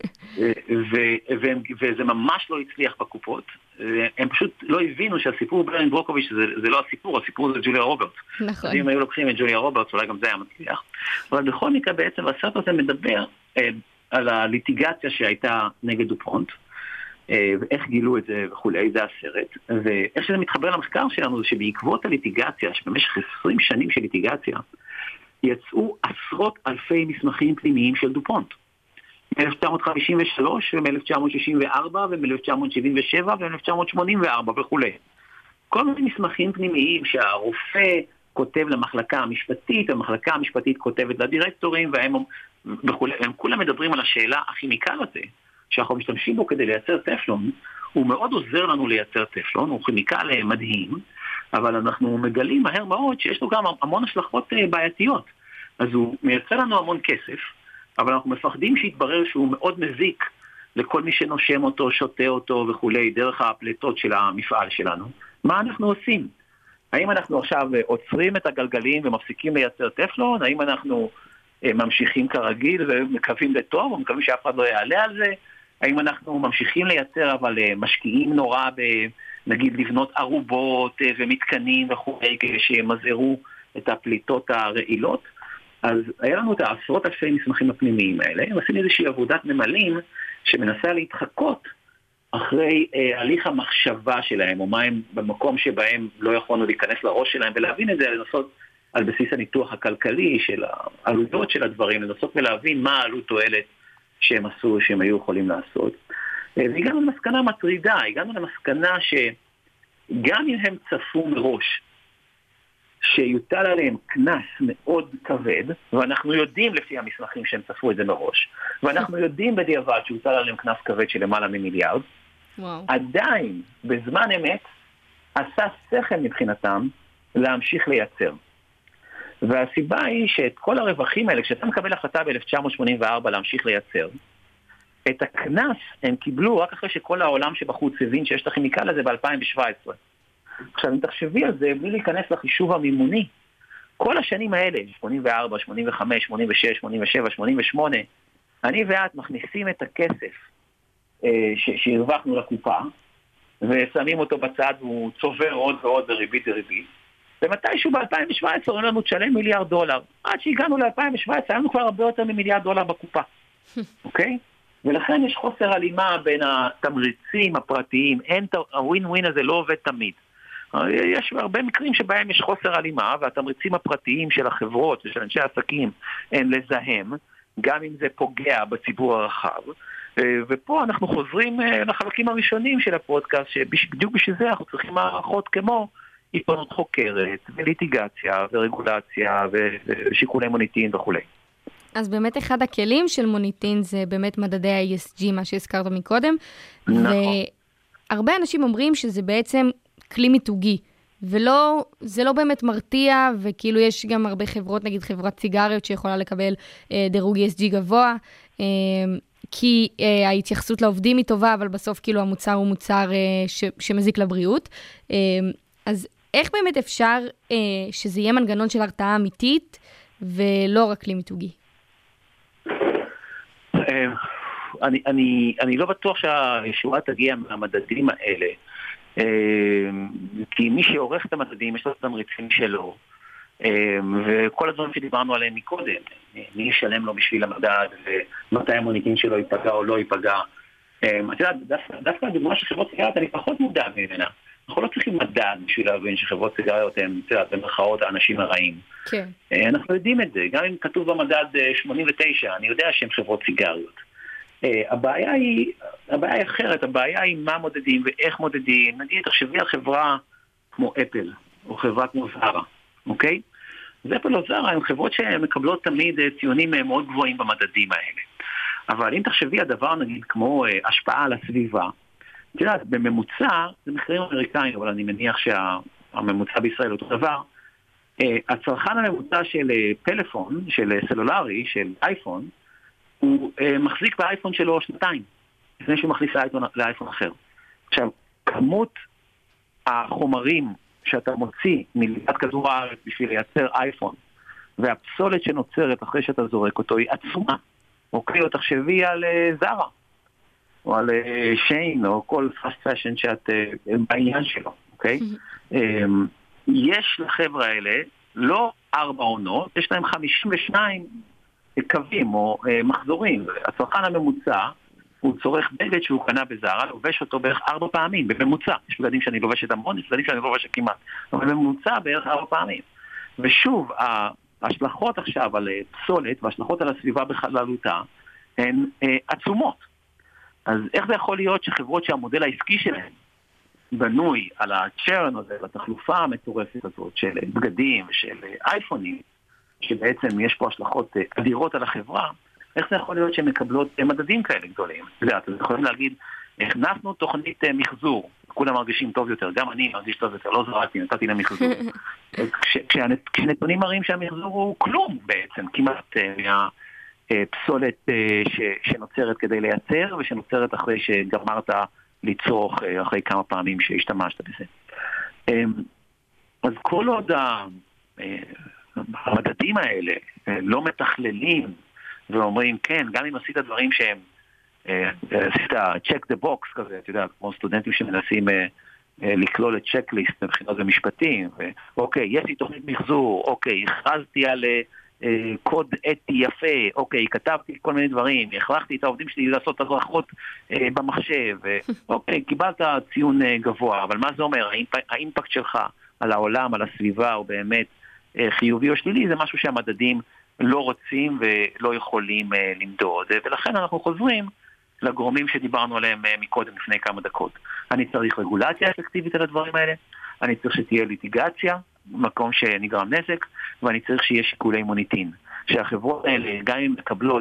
S5: וזה ממש לא הצליח בקופות. הם פשוט לא הבינו שהסיפור בארין ברוקוביץ' זה לא הסיפור, הסיפור זה ג'וליה רוברטס.
S3: נכון.
S5: אז אם היו לוקחים את ג'וליה רוברטס, אולי גם זה היה מצליח. אבל בכל מקרה בעצם, הסרט הזה מדבר על הליטיגציה שהייתה נגד דופונט, ואיך גילו את זה וכולי, זה הסרט. ואיך שזה מתחבר למחקר שלנו, זה שבעקבות הליטיגציה, שבמשך 20 שנים של ליטיגציה, יצאו עשרות אלפי מסמכים פנימיים של דופונט. מ-1953 ומ-1964 ומ-1977 ומ-1984 וכולי. כל מיני מסמכים פנימיים שהרופא כותב למחלקה המשפטית, המחלקה המשפטית כותבת לדירקטורים, והם כולם מדברים על השאלה הכימיקל הזה, שאנחנו משתמשים בו כדי לייצר טפלון, הוא מאוד עוזר לנו לייצר טפלון, הוא כימיקל מדהים, אבל אנחנו מגלים מהר מאוד שיש לו גם המון השלכות בעייתיות. אז הוא מייצר לנו המון כסף, אבל אנחנו מפחדים שיתברר שהוא מאוד מזיק לכל מי שנושם אותו, שותה אותו וכולי, דרך הפלטות של המפעל שלנו. מה אנחנו עושים? האם אנחנו עכשיו עוצרים את הגלגלים ומפסיקים לייצר טפלון? האם אנחנו ממשיכים כרגיל ומקווים לטוב, או מקווים שאף אחד לא יעלה על זה? האם אנחנו ממשיכים לייצר אבל משקיעים נורא נגיד לבנות ערובות ומתקנים וכולי כדי שימזערו את הפליטות הרעילות? אז היה לנו את העשרות אלפי מסמכים הפנימיים האלה, ועשינו איזושהי עבודת ממלאים שמנסה להתחקות אחרי הליך המחשבה שלהם, או מה הם במקום שבהם לא יכולנו להיכנס לראש שלהם, ולהבין את זה, לנסות על בסיס הניתוח הכלכלי של העלויות של הדברים, לנסות ולהבין מה העלות תועלת שהם עשו, שהם היו יכולים לעשות. והגענו למסקנה מטרידה, הגענו למסקנה שגם אם הם צפו מראש, שיוטל עליהם כנס מאוד כבד, ואנחנו יודעים לפי המסמכים שהם צפו את זה מראש, ואנחנו יודעים בדיעבד שיוטל עליהם כנס כבד של למעלה ממיליארד, עדיין בזמן אמת עשה שכל מבחינתם להמשיך לייצר. והסיבה היא שאת כל הרווחים האלה, כשאתה מקבל החלטה ב-1984 להמשיך לייצר, את הכנס הם קיבלו רק אחרי שכל העולם שבחוץ הבין שיש את הכימיקל הזה ב-2017. עכשיו, אם תחשבי על זה, בלי להיכנס לחישוב המימוני, כל השנים האלה, 84, 85, 86, 87, 88, אני ואת מכניסים את הכסף שהרווחנו לקופה, ושמים אותו בצד, והוא צובר עוד ועוד בריבית דריבית, ומתישהו ב-2017 אומרים לנו תשלם $1 מיליארד. עד שהגענו ל-2017, היינו כבר הרבה יותר מ$1 מיליארד בקופה. אוקיי? ולכן יש חוסר הלימה בין התמריצים הפרטיים, הווין ווין הזה לא עובד תמיד. יש הרבה מקרים שבהם יש חוסר הלימה, והתמריצים הפרטיים של החברות ושל אנשי העסקים הם לזהם, גם אם זה פוגע בציבור הרחב. ופה אנחנו חוזרים לחלקים הראשונים של הפודקאסט, שבדיוק בשביל זה אנחנו צריכים מערכות כמו עיתונות חוקרת, וליטיגציה, ורגולציה, ושיקולי מוניטין וכו'.
S3: אז באמת אחד הכלים של מוניטין זה באמת מדדי ה-ESG, מה שהזכרת מקודם.
S5: נכון.
S3: והרבה אנשים אומרים שזה בעצם כלי מיתוגי, וזה לא באמת מרתיע, וכאילו יש גם הרבה חברות, נגיד חברת סיגריות שיכולה לקבל דירוג ESG גבוה, כי ההתייחסות לעובדים היא טובה, אבל בסוף כאילו המוצר הוא מוצר שמזיק לבריאות. אז איך באמת אפשר שזה יהיה מנגנון של הרתעה אמיתית, ולא רק כלי מיתוגי?
S5: אני לא בטוח שהישועה תגיע מהמדדים האלה, כי מי שעורך את המדדים יש לו את המריצים שלו, וכל הדברים שדיברנו עליהם מקודם, מי ישלם לו בשביל המדד, ומתי המוניטין שלו ייפגע או לא ייפגע. דווקא הדוגמה של חברות סיגריות אני פחות מודע ממנה. אנחנו לא צריכים מדד בשביל להבין שחברות סיגריות הן במרכאות האנשים הרעים.
S3: כן.
S5: אנחנו יודעים את זה, גם אם כתוב במדד 89, אני יודע שהן חברות סיגריות. הבעיה היא אחרת, הבעיה היא מה מודדים ואיך מודדים. נגיד, תחשבי על חברה כמו אפל, או חברה כמו זרה, אוקיי? אז אפל או זרה הן חברות שמקבלות תמיד ציונים מאוד גבוהים במדדים האלה. אבל אם תחשבי על דבר, נגיד, כמו השפעה על הסביבה, את יודעת, בממוצע, זה מחירים אמריקאים, אבל אני מניח שהממוצע בישראל אותו דבר, הצרכן הממוצע של פלאפון, של סלולרי, של אייפון, הוא מחזיק באייפון שלו 2 לפני שהוא מכניס לאייפון אחר. עכשיו, כמות החומרים שאתה מוציא מליד כדור הארץ בשביל לייצר אייפון, והפסולת שנוצרת אחרי שאתה זורק אותו היא עצומה. אוקיי, או תחשבי על זרה, או על שיין, או כל fast fashion שאת בעניין שלו, אוקיי? יש לחבר'ה האלה לא 4 עונות, יש להם 52 קווים או מחזורים. הצרכן הממוצע הוא צורך בגד שהוא קנה בזרה, לובש אותו בערך 4 פעמים, בממוצע. יש בגדים שאני לובשת המון, יש בגדים שאני לובשת כמעט, אבל בממוצע בערך 4 פעמים. ושוב, ההשלכות עכשיו על פסולת וההשלכות על הסביבה בכללותה הן עצומות. אז איך זה יכול להיות שחברות שהמודל העסקי שלהן בנוי על הצ'רן הזה, לתחלופה המטורפת הזאת של בגדים ושל אייפונים, שבעצם יש פה השלכות אדירות על החברה, איך זה יכול להיות שהן מקבלות מדדים כאלה גדולים? אתם יכולים להגיד, הכנסנו תוכנית מחזור, כולם מרגישים טוב יותר, גם אני מרגיש טוב יותר, לא זרעתי, נתתי למחזור. כשנתונים מראים שהמחזור הוא כלום בעצם, כמעט מהפסולת שנוצרת כדי לייצר, ושנוצרת אחרי שגמרת לצרוך אחרי כמה פעמים שהשתמשת בזה. אז כל עוד המדדים האלה לא מתכללים ואומרים, כן, גם אם עשית דברים שהם עשית check the box כזה, אתה יודע, כמו סטודנטים שמנסים לכלול את צ'קליסט מבחינות במשפטים, אוקיי, יש לי תוכנית מחזור, אוקיי, הכרזתי על קוד אתי יפה, אוקיי, כתבתי כל מיני דברים, הכרחתי את העובדים שלי לעשות הדרכות במחשב, אוקיי, קיבלת ציון גבוה, אבל מה זה אומר? האימפקט שלך על העולם, על הסביבה, הוא באמת חיובי או שלילי, זה משהו שהמדדים לא רוצים ולא יכולים למדוד, ולכן אנחנו חוזרים לגורמים שדיברנו עליהם מקודם לפני כמה דקות. אני צריך רגולציה אפקטיבית על הדברים האלה, אני צריך שתהיה ליטיגציה, מקום שנגרם נזק, ואני צריך שיהיה שיקולי מוניטין. שהחברות האלה, גם אם מקבלות,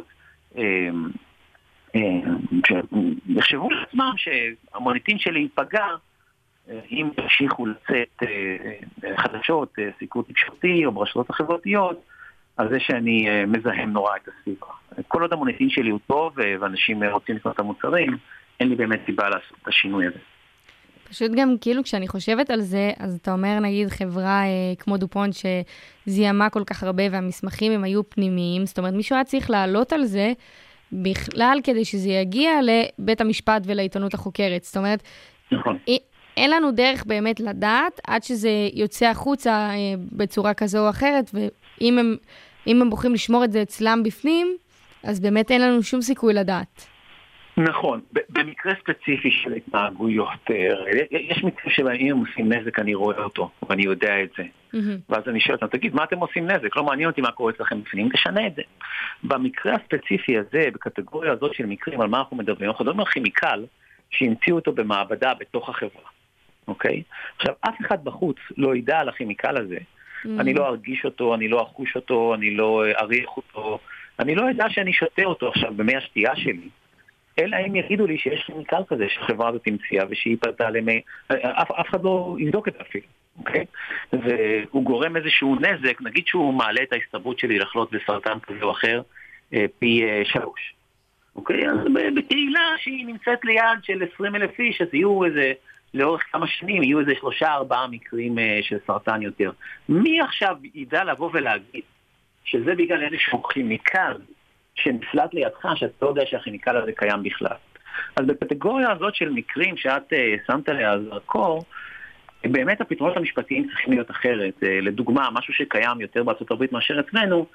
S5: יחשבו לעצמם שהמוניטין שלי ייפגע, אם תמשיכו לצאת חדשות, סיקור תקשורתי או ברשתות החברתיות, על זה שאני מזהם נורא את הסביבה. כל עוד המוניטין שלי הוא טוב, ואנשים רוצים לקנות את המוצרים, אין לי באמת סיבה לעשות את השינוי הזה.
S3: פשוט גם כאילו כשאני חושבת על זה, אז אתה אומר נגיד חברה כמו דופונט שזיהמה כל כך הרבה והמסמכים הם היו פנימיים, זאת אומרת מישהו היה צריך לעלות על זה בכלל כדי שזה יגיע לבית המשפט ולעיתונות החוקרת. זאת אומרת,
S5: נכון.
S3: אין לנו דרך באמת לדעת עד שזה יוצא החוצה בצורה כזו או אחרת, ואם הם בוחרים לשמור את זה אצלם בפנים, אז באמת אין לנו שום סיכוי לדעת.
S5: נכון, במקרה ספציפי של התנהגויות, יש מקרה שבהם הם עושים נזק, אני רואה אותו, ואני יודע את זה. ואז אני שואל אותם, תגיד, מה אתם עושים נזק? לא מעניין אותי מה קורה אצלכם בפנים, תשנה את זה. במקרה הספציפי הזה, בקטגוריה הזאת של מקרים, על מה אנחנו מדברים? אנחנו מדברים על כימיקל שהמציאו אותו במעבדה בתוך החברה. אוקיי? עכשיו, אף אחד בחוץ לא ידע על הכימיקל הזה. אני לא ארגיש אותו, אני לא אחוש אותו, אני לא אריח אותו, אני לא יודע שאני שותה אותו עכשיו במי השתייה שלי. אלא אם יגידו לי שיש כימיקל כזה שהחברה הזאת המציאה ושהיא פלטה למי, אף אחד לא יבדוק את זה אפילו, אוקיי? והוא גורם איזשהו נזק, נגיד שהוא מעלה את ההסתברות שלי לחלות בסרטן כזה או אחר, פי 3. אוקיי? אז בקהילה שהיא נמצאת ליד של 20,000 איש, אז יהיו איזה, לאורך כמה שנים, יהיו איזה 3-4 מקרים של סרטן יותר. מי עכשיו ידע לבוא ולהגיד שזה בגלל איזשהו כימיקל שנפלט לידך, שאתה לא יודע שהכימיקל הזה קיים בכלל. אז בקטגוריה הזאת של מקרים שאת שמת עליה זרקור, באמת הפתרונות המשפטיים צריכים להיות אחרת. לדוגמה, משהו שקיים יותר בארצות הברית מאשר אצלנו,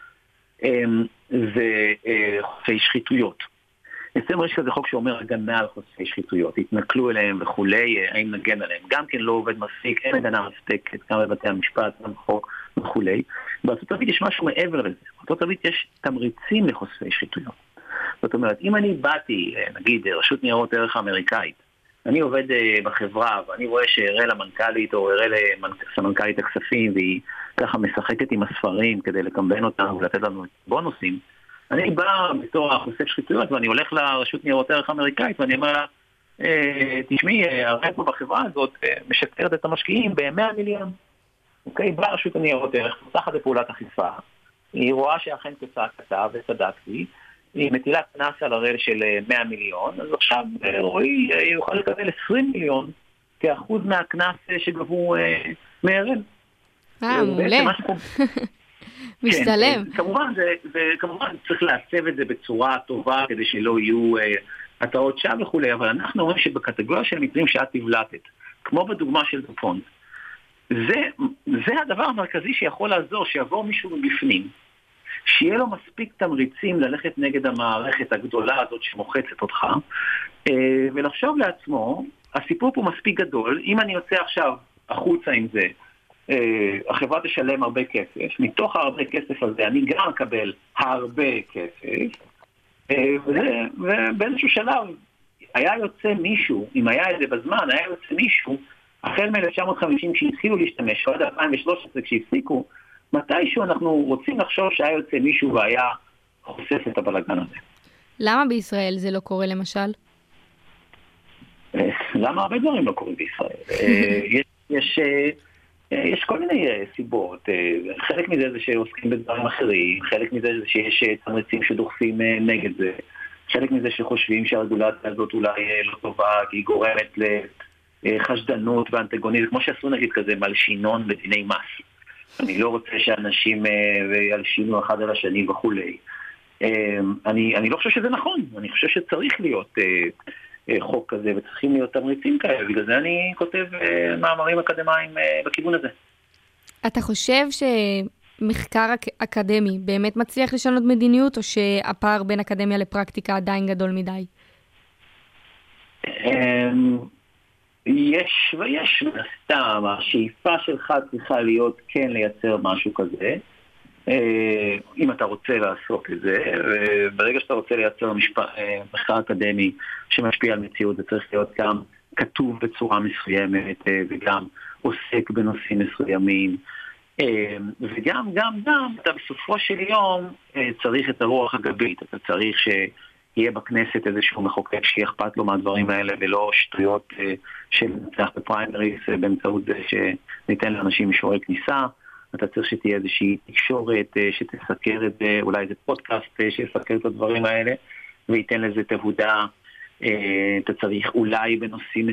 S5: זה חושפי שחיתויות. אצלנו יש כזה חוק שאומר הגנה על חושפי שחיתויות, התנכלו אליהם וכולי, האם נגן עליהם. גם כן לא עובד מספיק, אין הגנה מספקת, גם בבתי המשפט, גם בחוק וכולי. בארצות הברית יש משהו מעבר לזה. בארצות הברית יש תמריצים לחושפי שחיתויות. זאת אומרת, אם אני באתי, נגיד, רשות ניירות ערך האמריקאית, אני עובד בחברה, ואני רואה שהראה למנכ"לית או הראה למנכ"לית הכספים, והיא ככה משחקת עם הספרים כדי לקמבן אותנו ולתת לנו בונוסים, אני בא בתור החושף שחיתויות, ואני הולך לרשות ניירות ערך האמריקאית, ואני אומר לה, תשמעי, הרפו בחברה הזאת משקרת את המשקיעים ב100 מיליון. אוקיי, באה רשות הניירות ערך, פותחת לפעולת אכיפה, היא רואה שאכן כצעקתה וצדקתי, היא מטילה קנס על הראל של 100 מיליון, אז עכשיו רועי יוכל לקבל 20 מיליון כאחוז מהקנס שגבו מהראל.
S3: מעולה. משתלם.
S5: כמובן צריך לעצב את זה בצורה טובה כדי שלא יהיו הטעות שם וכולי, אבל אנחנו אומרים שבקטגוריה של מקרים שאת תבלטת, כמו בדוגמה של דופונט, זה הדבר המרכזי שיכול לעזור, שיעבור מישהו מבפנים, שיהיה לו מספיק תמריצים ללכת נגד המערכת הגדולה הזאת שמוחצת אותך, ולחשוב לעצמו, הסיפור פה מספיק גדול, אם אני יוצא עכשיו החוצה עם זה, החברה תשלם הרבה כסף, מתוך הרבה כסף הזה אני גם אקבל הרבה כסף, ובאיזשהו שלב היה יוצא מישהו, אם היה את זה בזמן, היה יוצא מישהו, החל מ-1950 שהתחילו להשתמש, ועד 2013 כשהפסיקו, מתישהו אנחנו רוצים לחשוב שהיה יוצא מישהו והיה חושף את הבלגן הזה.
S3: למה בישראל זה לא קורה למשל?
S5: למה הרבה דברים לא קורים בישראל? יש כל מיני סיבות. חלק מזה זה שעוסקים בדברים אחרים, חלק מזה זה שיש תמריצים שדוחפים נגד זה, חלק מזה שחושבים שהרגולציה הזאת אולי לא טובה, כי היא גורמת לחשדנות ואנטגוניזם, כמו שעשו נגיד כזה מלשינון בדיני מס. אני לא רוצה שאנשים ילשינו אחד על השני וכולי. אני לא חושב שזה נכון, אני חושב שצריך להיות חוק כזה וצריכים להיות תמריצים כאלה, בגלל זה אני כותב מאמרים אקדמיים בכיוון הזה.
S3: אתה חושב שמחקר אקדמי באמת מצליח לשנות מדיניות, או שהפער בין אקדמיה לפרקטיקה עדיין גדול מדי?
S5: יש סתם, השאיפה שלך צריכה להיות כן לייצר משהו כזה, אם אתה רוצה לעשות את זה, וברגע שאתה רוצה לייצר מחקר אקדמי שמשפיע על מציאות, זה צריך להיות גם כתוב בצורה מסוימת, וגם עוסק בנושאים מסוימים, וגם אתה בסופו של יום צריך את הרוח הגבית, אתה צריך שיהיה בכנסת איזשהו מחוקק שיהיה אכפת לו מהדברים האלה, ולא שטויות שנצח בפריימריס באמצעות זה שניתן לאנשים אישורי כניסה. אתה צריך שתהיה איזושהי תקשורת שתסקר את זה, אולי איזה פודקאסט שיסקר את הדברים האלה, וייתן לזה תהודה. אתה צריך אולי בנושאים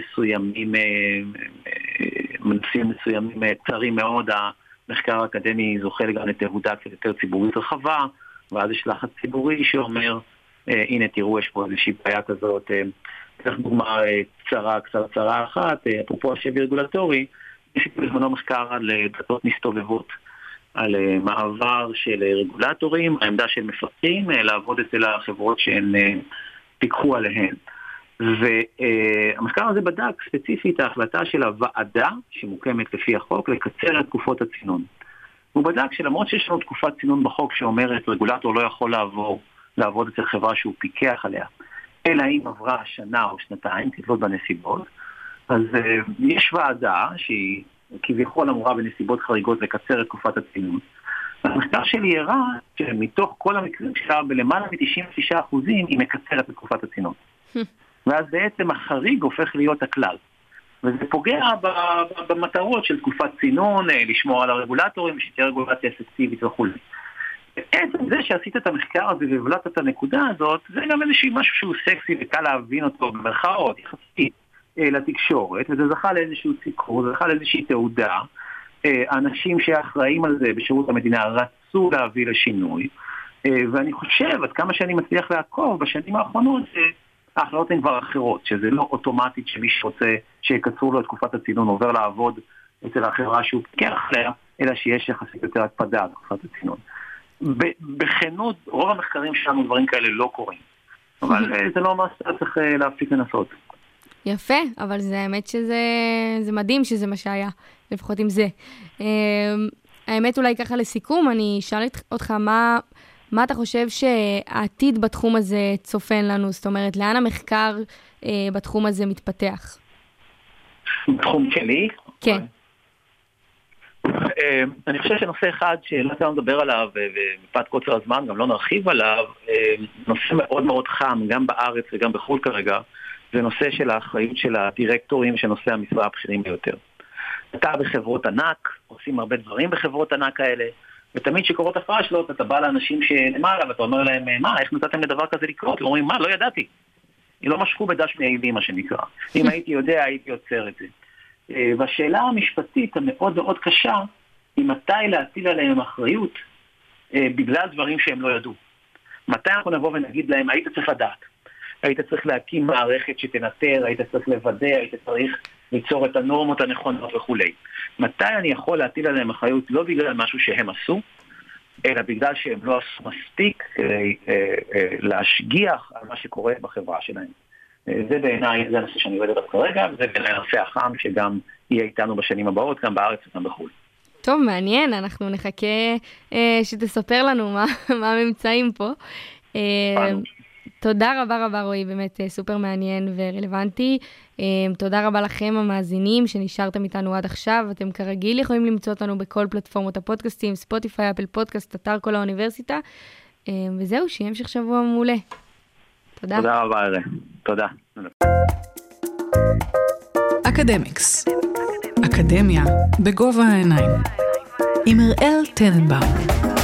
S5: מסוימים קצרים מאוד, המחקר האקדמי זוכה גם לתהודה קצת יותר ציבורית רחבה, ואז יש לחץ ציבורי שאומר, הנה תראו, יש פה איזושהי בעיה כזאת. צריך דוגמה קצרה אחת, אפרופו השבי רגולטורי, יש בזמנו מחקר על דלתות מסתובבות, על מעבר של רגולטורים, העמדה של מפקחים, לעבוד אצל החברות שהן פיקחו עליהן. והמחקר הזה בדק ספציפית ההחלטה של הוועדה שמוקמת לפי החוק לקצר את תקופות הצינון. הוא בדק שלמרות שיש לנו תקופת צינון בחוק שאומרת רגולטור לא יכול לעבוד אצל חברה שהוא פיקח עליה, אלא אם עברה שנה או שנתיים, תתלות בנסיבות, אז יש ועדה שהיא כביכול אמורה בנסיבות חריגות לקצר את תקופת הצינון. המחקר שלי הראה שמתוך כל המקרים שלה בלמעלה מ-96% היא מקצרת את תקופת הצינון. ואז בעצם החריג הופך להיות הכלל. וזה פוגע במטרות של תקופת צינון, לשמור על הרגולטורים, שתהיה רגולציה אפקטיבית וכו'. בעצם זה שעשית את המחקר הזה והבלעת את הנקודה הזאת, זה גם איזשהו משהו שהוא סקסי וקל להבין אותו במרכאות, יחסית לתקשורת, וזה זכה לאיזשהו סיקור, זה זכה לאיזושהי תעודה. אנשים שאחראים על זה בשירות המדינה רצו להביא לשינוי, ואני חושב, עד כמה שאני מצליח לעקוב בשנים האחרונות, ההחלטות הן כבר אחרות, שזה לא אוטומטית שמי שרוצה שיקצרו לו את תקופת הצינון עובר לעבוד אצל החברה שהוא פיקח עליה, אלא שיש יחסית יותר הקפדה על תקופת הצינון. בכנות, רוב המחקרים שלנו דברים כאלה לא קורים, אבל זה לא מה שצריך להפסיק לנסות.
S3: יפה, אבל זה האמת שזה מדהים שזה מה שהיה, לפחות עם זה. האמת אולי ככה לסיכום, אני אשאל אותך מה אתה חושב שהעתיד בתחום הזה צופן לנו? זאת אומרת, לאן המחקר בתחום הזה מתפתח?
S5: בתחום שלי?
S3: כן.
S5: אני חושב שנושא אחד שלא צריך לדבר עליו, ומפאת קוצר הזמן גם לא נרחיב עליו, נושא מאוד מאוד חם, גם בארץ וגם בחו"ל כרגע, זה נושא של האחריות של הדירקטורים שנושא המשרה הבכירים ביותר. אתה בחברות ענק, עושים הרבה דברים בחברות ענק האלה, ותמיד שקורות הפרשות, אתה בא לאנשים שלמעלה, ואתה אומר להם, מה, איך נתתם לדבר כזה לקרות? ואומרים, מה, לא ידעתי. לא משכו בדש מעילים, מה שנקרא. אם הייתי יודע, הייתי יוצר את זה. והשאלה המשפטית המאוד מאוד קשה, היא מתי להטיל עליהם אחריות, בגלל דברים שהם לא ידעו. מתי אנחנו נבוא ונגיד להם, היית צריך לדעת. היית צריך להקים מערכת שתנטר, היית צריך לוודא, היית צריך ליצור את הנורמות הנכונות וכו'. מתי אני יכול להטיל עליהם אחריות לא בגלל משהו שהם עשו, אלא בגלל שהם לא עשו מספיק כדי להשגיח על מה שקורה בחברה שלהם. זה בעיניי, זה הנושא שאני עובד עליו כרגע, וזה בעיניי הנושא החם שגם יהיה איתנו בשנים הבאות, גם בארץ וגם בחו"ל.
S3: טוב, מעניין, אנחנו נחכה שתספר לנו מה הממצאים פה. תודה רבה רבה רועי, באמת סופר מעניין ורלוונטי. תודה רבה לכם המאזינים שנשארתם איתנו עד עכשיו. אתם כרגיל יכולים למצוא אותנו בכל פלטפורמות הפודקאסטים, ספוטיפיי, אפל פודקאסט, אתר כל האוניברסיטה. וזהו, שיהיה המשך שבוע מעולה. תודה.
S5: תודה רבה, ארז. תודה.
S4: אקדמיקס. אקדמיה בגובה העיניים. עם אראל טננבאום.